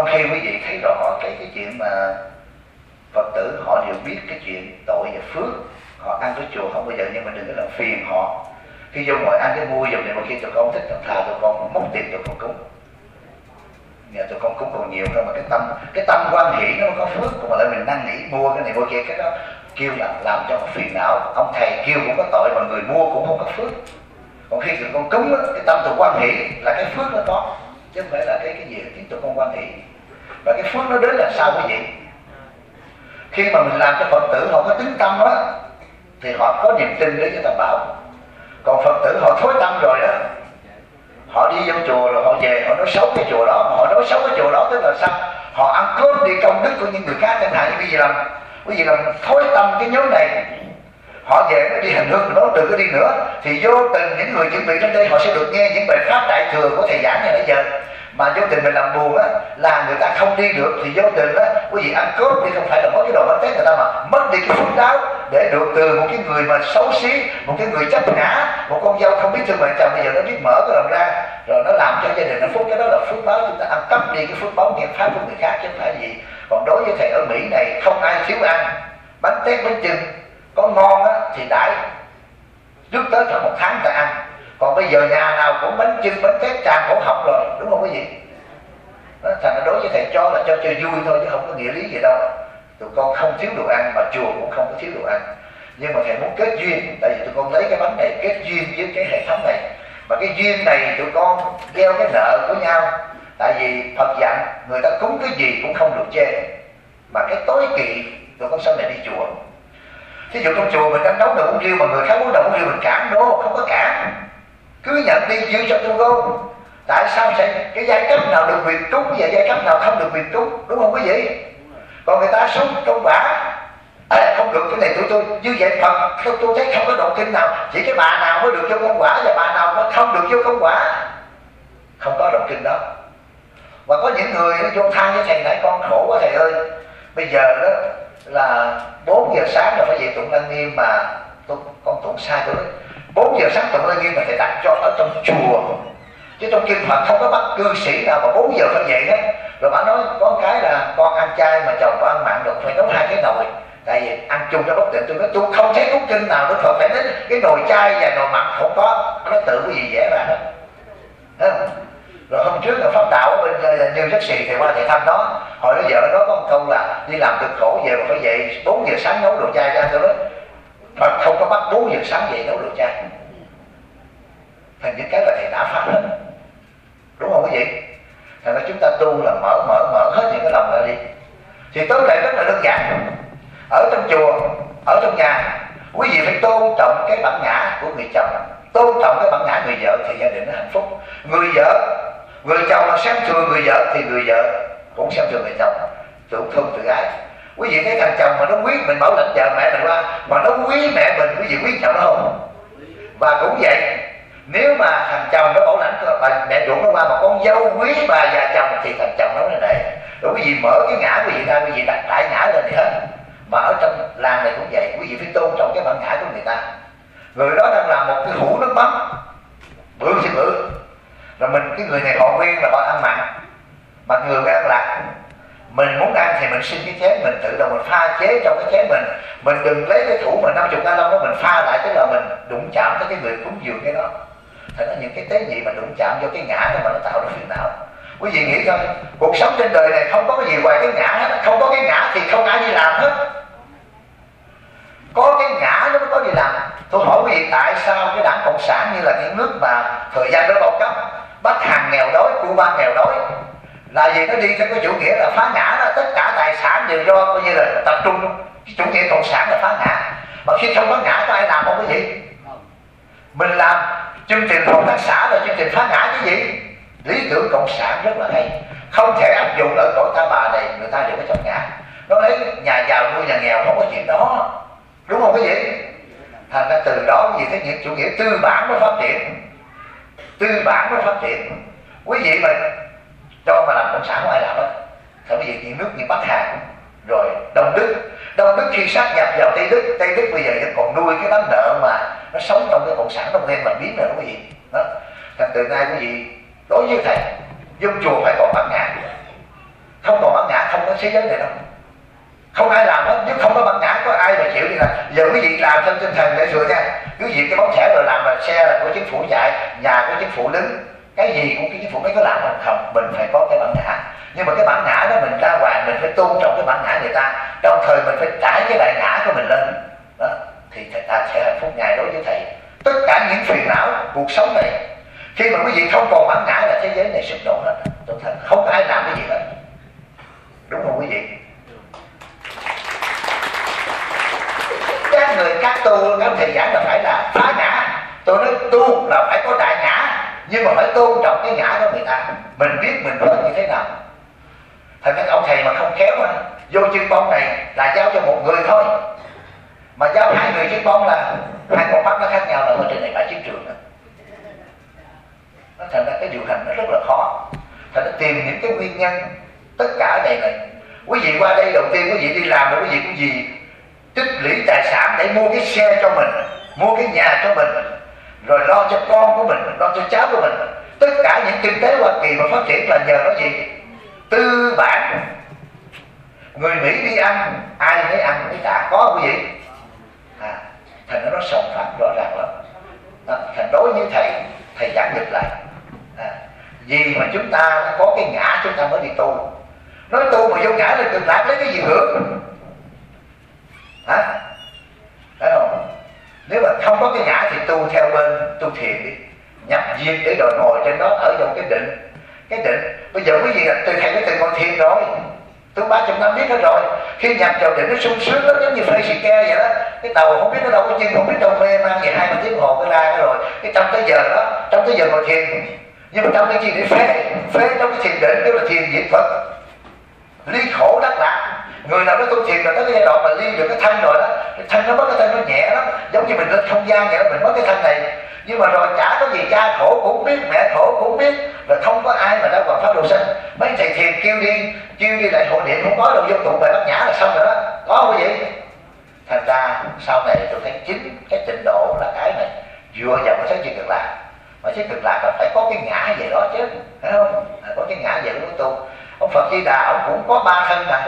con khi quý vị thấy rõ cái chuyện mà Phật tử họ đều biết cái chuyện tội và phước, họ ăn cái chùa không bao giờ, nhưng mà đừng có làm phiền họ. Khi vô ngồi ăn cái mua dùm này, mà khi tụi con thích thà tụi con móc tiền tụi con cúng. Nhà tụi con cúng còn nhiều hơn, mà cái tâm quan hỷ nó có phước, còn mà lại mình năn nỉ mua cái này mua kia, cái đó kêu làm cho một phiền não. Ông thầy kêu cũng có tội, mà người mua cũng không có phước. Còn khi tụi con cúng cái tâm tụi quan hỷ là cái phước nó có, chứ không phải là cái gì khiến tụi con quan hỷ. Và cái phước nó đến là sao quý vị? Khi mà mình làm cho Phật tử họ có tính tâm á, thì họ có niềm tin để cho ta bảo. Còn Phật tử họ thối tâm rồi đó, họ đi vô chùa rồi họ về họ nói xấu cái chùa đó. Họ nói xấu cái chùa đó tức là sao? Họ ăn cướp đi công đức của những người khác, chẳng hạn như quý vị làm thối tâm cái nhóm này, họ về nó đi hành hương nó đừng có đi nữa, thì vô tình những người chuẩn bị đến đây họ sẽ được nghe những bài pháp đại thừa của thầy giảng như nãy giờ. Mà vô tình mình làm buồn á, là người ta không đi được, thì vô tình á quý vị ăn cướp đi, không phải là mất cái đồ bánh tét người ta, mà mất đi cái phước báo để được từ một cái người mà xấu xí, một cái người chấp ngã, một con dâu không biết thương mẹ chồng, bây giờ nó biết mở cái lòng ra rồi nó làm cho gia đình hạnh phúc. Cái đó là phước báo, chúng ta ăn cắp đi cái phước báo nghe pháp của người khác chứ không phải gì. Còn đối với thầy ở Mỹ này, không ai thiếu ăn bánh tét bánh chưng, có ngon á thì đãi trước tới cả 1 tháng ta ăn. Còn bây giờ nhà nào cũng bánh chưng bánh tét tràn cổ họng rồi, đúng không quý vị? Đó, thành ra đối với thầy cho là cho vui thôi, chứ không có nghĩa lý gì đâu. Tụi con không thiếu đồ ăn, mà chùa cũng không có thiếu đồ ăn. Nhưng mà thầy muốn kết duyên, tại vì tụi con lấy cái bánh này kết duyên với cái hệ thống này. Mà cái duyên này tụi con gieo cái nợ của nhau. Tại vì Phật dặn người ta cúng cái gì cũng không được chê. Mà cái tối kỵ tụi con sau này đi chùa, thí dụ trong chùa mình đang nấu nồi bún riêu mà người khác muốn nấu bún riêu mình cản, đô không có cản, cứ nhận đi dư cho tụi con. Tại sao sẽ cái giai cấp nào được quyền cúng, và giai cấp nào không được quyền cúng, đúng không quý vị? Còn người ta sống công quả không được cái này, tôi như vậy Phật tôi thấy không có đoạn kinh nào chỉ cái bà nào mới được vô công quả và bà nào mới không được vô công quả, không có đoạn kinh đó. Và có những người nó vô than với thầy nãy con khổ quá thầy ơi, bây giờ đó là 4 giờ sáng là phải dậy tụng Lăng Nghiêm, mà con tụng sai tôi đấy. 4 giờ sáng tụng Lăng Nghiêm mà thầy đặt cho ở trong chùa, chứ trong kinh Phật không có bắt cư sĩ nào mà 4 giờ phải dậy hết. Rồi bà nói có cái là con ăn chay mà chồng con ăn mặn được, phải nấu 2 cái nồi, tại vì ăn chung cho bất tiện. Tôi nói tôi không thấy cuốn kinh nào Đức Phật phải đến cái nồi chay và nồi mặn, không có, nó tự cái gì vẽ ra hết. Rồi hôm trước là pháp đạo ở bên New Jersey thì qua thầy thăm nó, hỏi nó vợ nó có một câu là đi làm cực khổ về mà phải dậy 4 giờ sáng nấu đồ chay ra. Tôi nói Phật không có bắt 4 giờ sáng dậy nấu đồ chay. Thành những cái là thầy đã phá hết, đúng không quý vị? Thành ra chúng ta tu là mở hết những cái lòng ra đi. Thì tối lại rất là đơn giản. Ở trong chùa, ở trong nhà, quý vị phải tôn trọng cái bản ngã của người chồng, tôn trọng cái bản ngã người vợ, thì gia đình nó hạnh phúc. Người chồng là xem thường người vợ, thì người vợ cũng xem thường người chồng, tự thương tự ái. Quý vị thấy thằng chồng mà nó quý mình, bảo lãnh vợ mẹ mình qua, mà nó quý mẹ mình, quý vị quý chồng nó không? Và cũng vậy, nếu mà thằng chồng nó bảo lãnh bà mẹ ruột nó qua, mà con dâu quý bà già chồng, thì thằng chồng nó nể. Rồi quý vị mở cái ngã quý vị ra, quý vị đặt đại ngã lên thì hết. Mà ở trong làng này cũng vậy, quý vị phải tôn trọng cái bản ngã của người ta. Người đó đang làm một cái hũ nước mắm bự thì bự, rồi cái người này họ quen là họ ăn mặn, mà người ăn lạc. Mình muốn ăn thì mình xin cái chén, mình tự động mình pha chế trong cái chén mình đừng lấy cái thủ mà 50 gallon đó mình pha lại, tức là mình đụng chạm tới cái người cúng dường cái đó. Thành ra những cái tế nhị mà đụng chạm vô cái ngã đó mà nó tạo ra phiền não. Quý vị nghĩ thôi, cuộc sống trên đời này không có cái gì ngoài cái ngã hết. Không có cái ngã thì không ai đi làm hết. Có cái ngã nó mới có gì làm. Tôi hỏi quý vị, tại sao cái đảng Cộng sản như là những nước mà thời gian đó bao cấp, Bắc Hàn nghèo đói, Cuba nghèo đói, là vì nó đi theo cái chủ nghĩa là phá ngã đó, tất cả tài sản đều do coi như là tập trung. Cái chủ nghĩa Cộng sản là phá ngã. Mà khi không phá ngã có ai làm không quý vị? Mình làm chương trình hợp tác xã là chương trình phá ngã cái gì? Lý tưởng Cộng sản rất là hay, không thể áp dụng ở cõi ta bà này, người ta đều có chấp ngã. Nó lấy nhà giàu nuôi nhà nghèo, không có chuyện đó, đúng không quý vị? Thành ra từ đó quý vị thấy những chủ nghĩa tư bản nó phát triển, tư bản nó phát triển. Quý vị mà cho mà làm Cộng sản không ai làm hết. Tại vì những nước như Bắc Hàn rồi Đông Đức khi sát nhập vào Tây Đức bây giờ vẫn còn nuôi cái đám nợ mà nó sống trong cái Cộng sản Đông đen làm biến rồi đó quý vị. Đó. Thành từ nay quý vị đối với thầy, dân chùa phải còn bản ngã. Không còn bản ngã, không có thế giới này đâu, không ai làm hết. Nếu không có bản ngã có ai mà chịu đi là giờ quý vị làm trong tinh thần để thừa nha. Quý vị cái bóng thẻ rồi làm là xe là của chính phủ chạy, nhà của chính phủ đứng, cái gì cũng cái chính phủ mới có làm không? Không, mình phải có cái bản ngã. Nhưng mà cái bản ngã đó mình ra ngoài mình phải tôn trọng cái bản ngã người ta, đồng thời mình phải trải cái đại ngã của mình lên đó, thì thầy ta sẽ hạnh phúc. Ngài đối với thầy tất cả những phiền não cuộc sống này, khi mà quý vị không còn bản ngã là thế giới này sụp đổ hết. Tôi thấy không có ai làm cái gì hết, đúng không quý vị? Các người các tu các thầy giảng là phải là phá ngã. Tôi nói tu là phải có đại ngã, nhưng mà phải tôn trọng cái ngã của người ta. Mình biết mình nói như thế nào. Thành cái ông thầy mà không khéo mà vô chân bông này là giao cho một người thôi, mà giao hai người chân bông là hai con mắt nó khác nhau, là ở trên này phải chiến trường đó. Nó thành ra cái điều hành nó rất là khó. Thành ra tìm những cái nguyên nhân tất cả này. Quý vị qua đây đầu tiên quý vị đi làm rồi quý vị cũng gì tích lũy tài sản để mua cái xe cho mình, mua cái nhà cho mình, rồi lo cho con của mình, lo cho cháu của mình. Tất cả những kinh tế Hoa Kỳ mà phát triển là nhờ nó gì? Tư bản. Người Mỹ đi ăn, ai mới ăn mới trả, có quý vị? Thành nó sòng phẳng rõ ràng lắm đó. Thành đối với thầy giảng dịch lại vì mà chúng ta có cái ngã chúng ta mới đi tu. Nói tu mà vô ngã là cực lạc lấy cái gì hưởng? Thấy không? Nếu mà không có cái ngã thì tu theo bên tu thiền đi, nhập diệt để rồi ngồi trên đó ở trong cái định. Cái định bây giờ quý vị là từ thầy đã từng ngồi thiền rồi, tôi 300 năm biết hết rồi. Khi nhập vào định nó sung sướng lắm, giống như phê xì ke vậy đó. Cái đầu không biết nó đâu có chân, không biết đâu mê man vậy 20 tiếng hồ cái la rồi. Cái trong tới giờ đó, trong tới giờ ngồi thiền, nhưng mà trong cái gì để phê trong cái thiền định, kêu là thiền diệt Phật, ly khổ đắc lạc. Người nào đó tu thiền rồi tới cái giai đoạn mà ly được cái thân rồi đó, cái thân nó mất, cái thân nó nhẹ lắm, giống như mình lên không gian vậy đó. Mình mất cái thân này, nhưng mà rồi chả có gì, cha khổ cũng biết, mẹ khổ cũng biết, rồi không có ai mà đã còn pháp độ sinh. Mấy thầy thiền kêu đi lại hội niệm không có đâu, vô tụng bài bát nhã là xong rồi đó, có không vậy? Thành ra sau này tôi thấy chính cái trình độ là cái này vừa vào cái thế giới cực lạc. Mà thế cực lạc là phải có cái ngã về đó chứ, phải không? Có cái ngã về đó mới tu. Ông Phật Di Đà ông cũng có 3 thân này,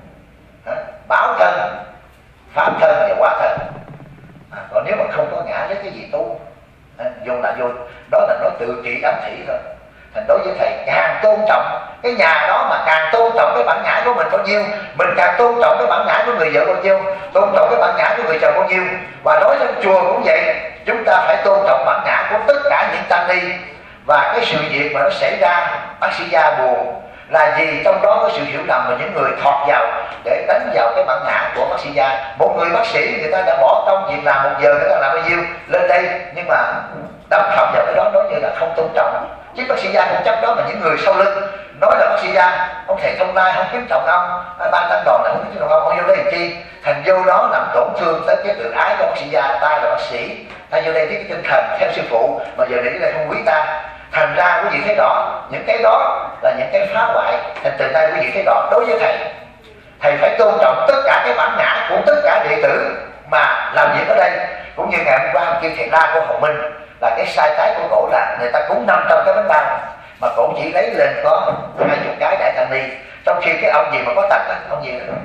báo thân, pháp thân và quả thân. Còn nếu mà không có ngã lấy cái gì tu? Vô đó là nó tự trị ám thị thôi. Thành đối với thầy càng tôn trọng cái nhà đó, mà càng tôn trọng cái bản ngã của mình bao nhiêu, mình càng tôn trọng cái bản ngã của người vợ bao nhiêu, tôn trọng cái bản ngã của người chồng bao nhiêu. Và đối với chùa cũng vậy, chúng ta phải tôn trọng bản ngã của tất cả những tăng ni. Và cái sự việc mà nó xảy ra, bác sĩ Gia buồn là vì trong đó có sự hiểu lầm mà những người thọt vào để đánh vào cái bản ngã của bác sĩ Gia. Một người bác sĩ người ta đã bỏ công việc làm 1 giờ, người ta làm bao nhiêu lên đây, nhưng mà đâm thọc vào cái đó nói như là không tôn trọng. Chứ bác sĩ Gia không chấp đó, mà những người sau lưng nói là bác sĩ Gia, ông thầy Thông Lai không kính trọng ông, ban tăng đoàn là không kính trọng ông vô đây làm chi? Thành vô đó làm tổn thương tới cái tự ái của bác sĩ Gia. Ta là bác sĩ, ta vô đây với cái tinh thần theo sư phụ, mà giờ này đây không quý ta. Thành ra quý vị thấy rõ những cái đó là những cái phá hoại. Thành từ nay quý vị thấy rõ đối với thầy phải tôn trọng tất cả cái bản ngã của tất cả đệ tử mà làm việc ở đây. Cũng như ngày hôm qua ông kêu thầy La của Hồng Minh là cái sai trái của cổ là người ta cúng 500 cái bánh bao mà cổ chỉ lấy lên có 20 cái đại tăng ni, trong khi cái ông gì mà có tật đó, ông gì đó,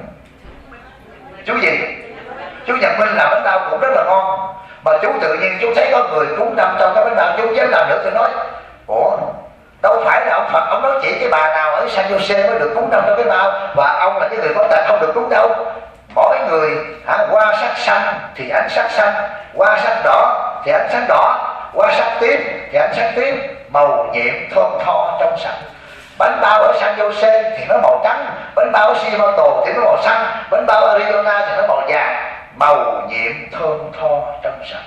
chú gì, chú Nhật Minh làm bánh bao cũng rất là ngon, mà chú tự nhiên chú thấy có người cúng 500 cái bánh bao, chú dám làm được. Tôi nói ủa, đâu phải là ông Phật ông nói chỉ cái bà nào ở San Jose mới được cúng 500 cái bao, và ông là cái người có tật không được cúng đâu. Mỗi người qua sắc xanh thì ánh sắc xanh, qua sắc đỏ thì ánh sắc đỏ, qua sắc tím thì ánh sắc tím, màu nhiệm thơm tho trong sạch. Bánh bao ở San Jose thì nó màu trắng, bánh bao ở Shimato thì nó màu xanh, bánh bao ở Arizona thì nó màu vàng, màu nhiệm thơm tho trong sạch.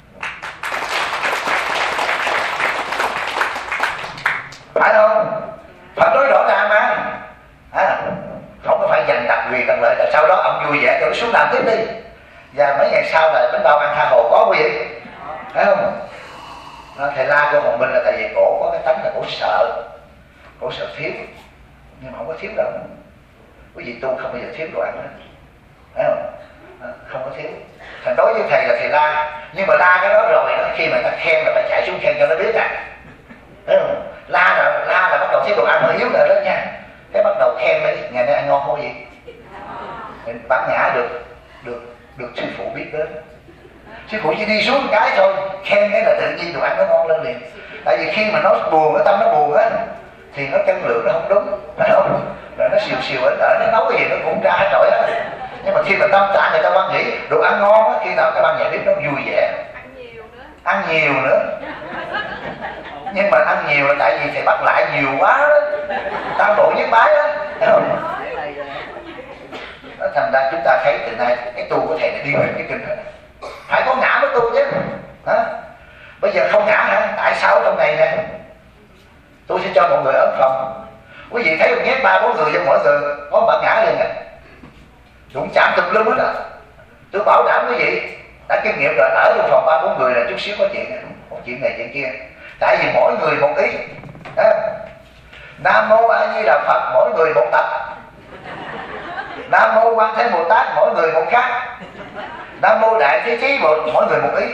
Phải không? Phật nói rõ ràng mà. Không có phải giành đặc quyền đặc lợi là sau đó ông vui vẻ rồi xuống làm tiếp đi. Và mấy ngày sau là bánh bao ăn tha hồ có quý vị, phải không? Thầy La của Hồng Minh là tại vì cổ có cái tánh là cổ sợ thiếu, nhưng mà không có thiếu đâu. Quý vị tu không bao giờ thiếu đồ ăn hết, phải không? Không có thiếu. Thành đối với thầy là thầy La, nhưng mà la cái đó rồi đó, khi mà người ta khen là phải chạy xuống khen cho nó biết à, thấy không? La là bắt đầu thiếu đồ ăn hơi yếu rồi đó nha. cái bắt đầu khen đấy, ngày nay ăn ngon không gì. Bản ngã được sư phụ biết đến. Sư phụ chỉ đi xuống một cái thôi, khen cái là tự nhiên đồ ăn nó ngon lên liền. Tại vì khi mà nó buồn, cái tâm nó buồn á, thì nó cân lượng nó không đúng, phải không? Rồi nó xìu ở đợi nó nấu cái gì nó cũng ra hết trọi á. Nhưng mà khi mà tâm trạng người ta quan nghĩ đồ ăn ngon á, khi nào các bạn nhận biết nó vui vẻ. Ăn nhiều nữa. Nhưng mà ăn nhiều là tại vì thầy bắt lại nhiều quá đó, tam bộ nhất bái đó, thấy không? Nó thành ra chúng ta thấy từ nay cái tu của thầy là đi về cái kinh đó. Phải có ngã mới tu chứ. Hả? Bây giờ không ngã hả? Tại sao trong này nè? Tôi sẽ cho mọi người ấn phòng. Quý vị thấy nhét 3-4 người trong mỗi người có bạn ngã liền nè. Đụng chạm tùm lum hết á. Tôi bảo đảm quý vị đã kinh nghiệm rồi, ở trong phòng 3-4 người là chút xíu có chuyện, một chuyện này chuyện kia. Tại vì mỗi người một ý. Nam mô A Di Đà Phật mỗi người một tập. Nam mô Quan Thế Bồ Tát mỗi người một khác. Nam mô Đại Thế Chí mỗi người một ý.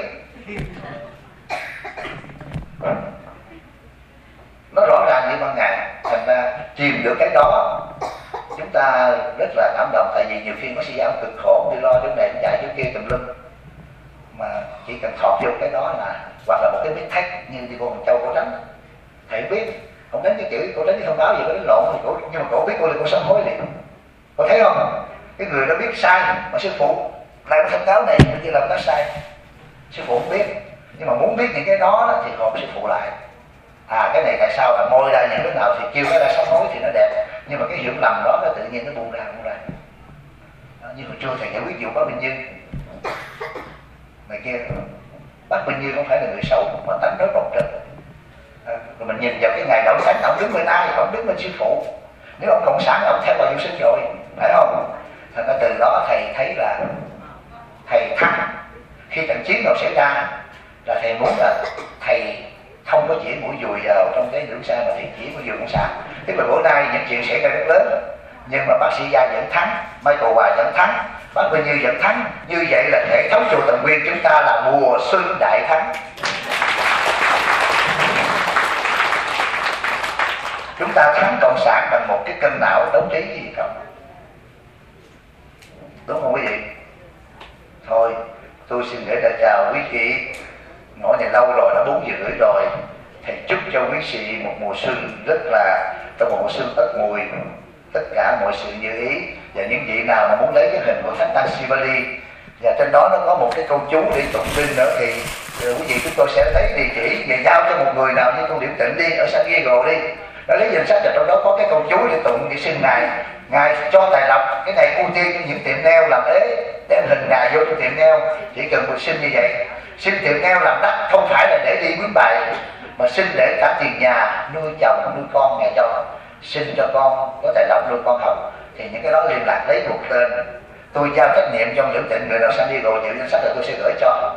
Nó rõ ràng như ban ngày. Thành ra tìm được cái đó chúng ta rất là cảm động. Tại vì nhiều khi có sĩ giáo cực khổ đi lo chỗ này chạy chỗ kia tùm lum, mà chỉ cần thọt vô cái đó là, hoặc là một cái miếng thách như đi cô Châu cổ Tránh, thầy biết không đánh cái chữ cổ Tránh cái thông báo gì có đánh lộn thì nhưng mà cổ biết cô là cô sám hối liền. Cô thấy không, cái người đó biết sai mà sư phụ lại có thông cáo này như là nó sai, sư phụ không biết. Nhưng mà muốn biết những cái đó thì họp sư phụ lại. Cái này tại sao là môi ra những cái nào thì kêu nó ra sám hối thì nó đẹp, nhưng mà cái hiểu lầm đó nó tự nhiên nó buông ra. Như hồi trưa thầy giải quyết vụ bác Bình Như này kia, bác Bình Như không phải là người xấu mà tánh rất bộc trực. Rồi mình nhìn vào cái ngày đậu thánh, ông đứng bên ai? Ông đứng bên sư phụ. Nếu ông cộng sản ông theo vào vô sinh rồi, phải không? Thành ra từ đó thầy thấy là thầy thắng. Khi trận chiến nào xảy ra là thầy muốn là thầy không có chỉ mũi dùi vào trong cái đường xa mà thầy chỉ mũi dùi cộng sản. Tức là bữa nay những chuyện xảy ra rất lớn, nhưng mà bác sĩ Gia vẫn thắng, Michael Hòa vẫn thắng, bác Vinh Như vẫn thắng. Như vậy là hệ thống chùa Tần Nguyên chúng ta là mùa xuân đại thắng. Chúng ta thắng cộng sản bằng một cái cân não đấu trí gì không? Đúng không quý vị? Thôi, tôi xin gửi lời chào quý vị. Ngõ này lâu rồi, đã 4 giờ rưỡi rồi. Thầy chúc cho quý vị một mùa xuân rất là, trong một mùa xuân tất mùi, tất cả mọi sự như ý. Và những vị nào mà muốn lấy cái hình của Thánh Tăng Sivali, và trên đó nó có một cái câu chú để tụng kinh nữa, thì quý vị chúng tôi sẽ lấy địa chỉ và giao cho một người nào như con Điểm Tịnh đi, ở San Diego đi. Nó lấy danh sách, và trong đó có cái câu chú để tụng để xin Ngài cho tài lộc. Cái này ưu tiên cho những tiệm nail làm ế, đem hình Ngài vô trong tiệm nail. Chỉ cần một xin như vậy. Xin tiệm nail làm đắt không phải là để đi quýnh bài, mà xin để cả tiền nhà, nuôi chồng, nuôi con Ngài cho. Xin cho con có tài lộc nuôi con học. Thì những cái đó liên lạc lấy một tên. Tôi giao trách nhiệm trong Điểm Tịnh, người nào San Diego chịu danh sách là tôi sẽ gửi cho.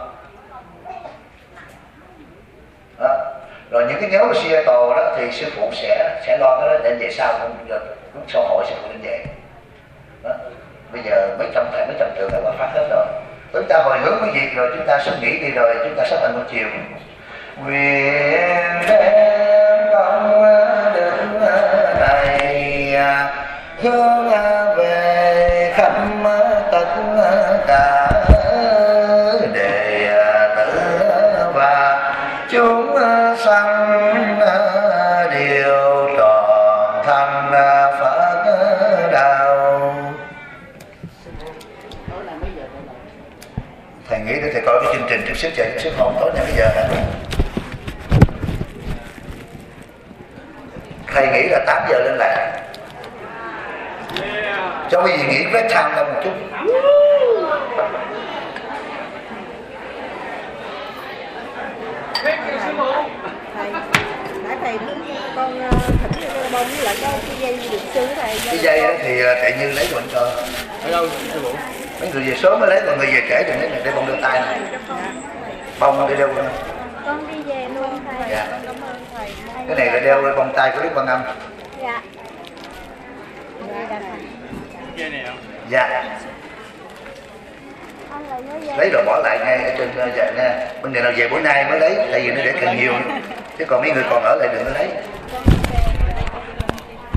Đó. Rồi những cái nhóm của Seattle đó thì sư phụ sẽ lo cái đó để về sau cũng xã hội sư phụ đem về. Đó. Bây giờ mấy trăm trường đã phát hết rồi. Chúng ta hồi hướng cái việc rồi chúng ta suy nghĩ đi rồi chúng ta sắp thành một chiều. Nguyện đem công đức này hướng về khắp tất cả đệ tử và chúng sanh đều trọn thành Phật đạo. Thầy nghĩ để thầy coi cái chương trình chút xíu trời, chút xíu không tối nay bây giờ hả? Thầy nghĩ là 8 giờ lên lại. Cho quý vị nghỉ với tham ra một chút. Nãy thầy con thỉnh bông với lại cái dây được sư thầy. Cái dây đó thì Thầy Như lấy cho anh coi. Ở đâu sư phụ? Mấy người về sớm mới lấy, còn người về trễ thì lấy này để bông đưa tay này. Bông đi đeo luôn. Con đi về luôn thầy. Dạ. Cảm ơn thầy. Cái này là đeo bông tay của Đức Quan Âm. Dạ. Dây này không? Dạ. Lấy rồi bỏ lại ngay ở trên dạ nha. Bên này nào về bữa nay mới lấy, tại vì nó để cần nhiều. Chứ còn mấy người còn ở lại đừng có lấy.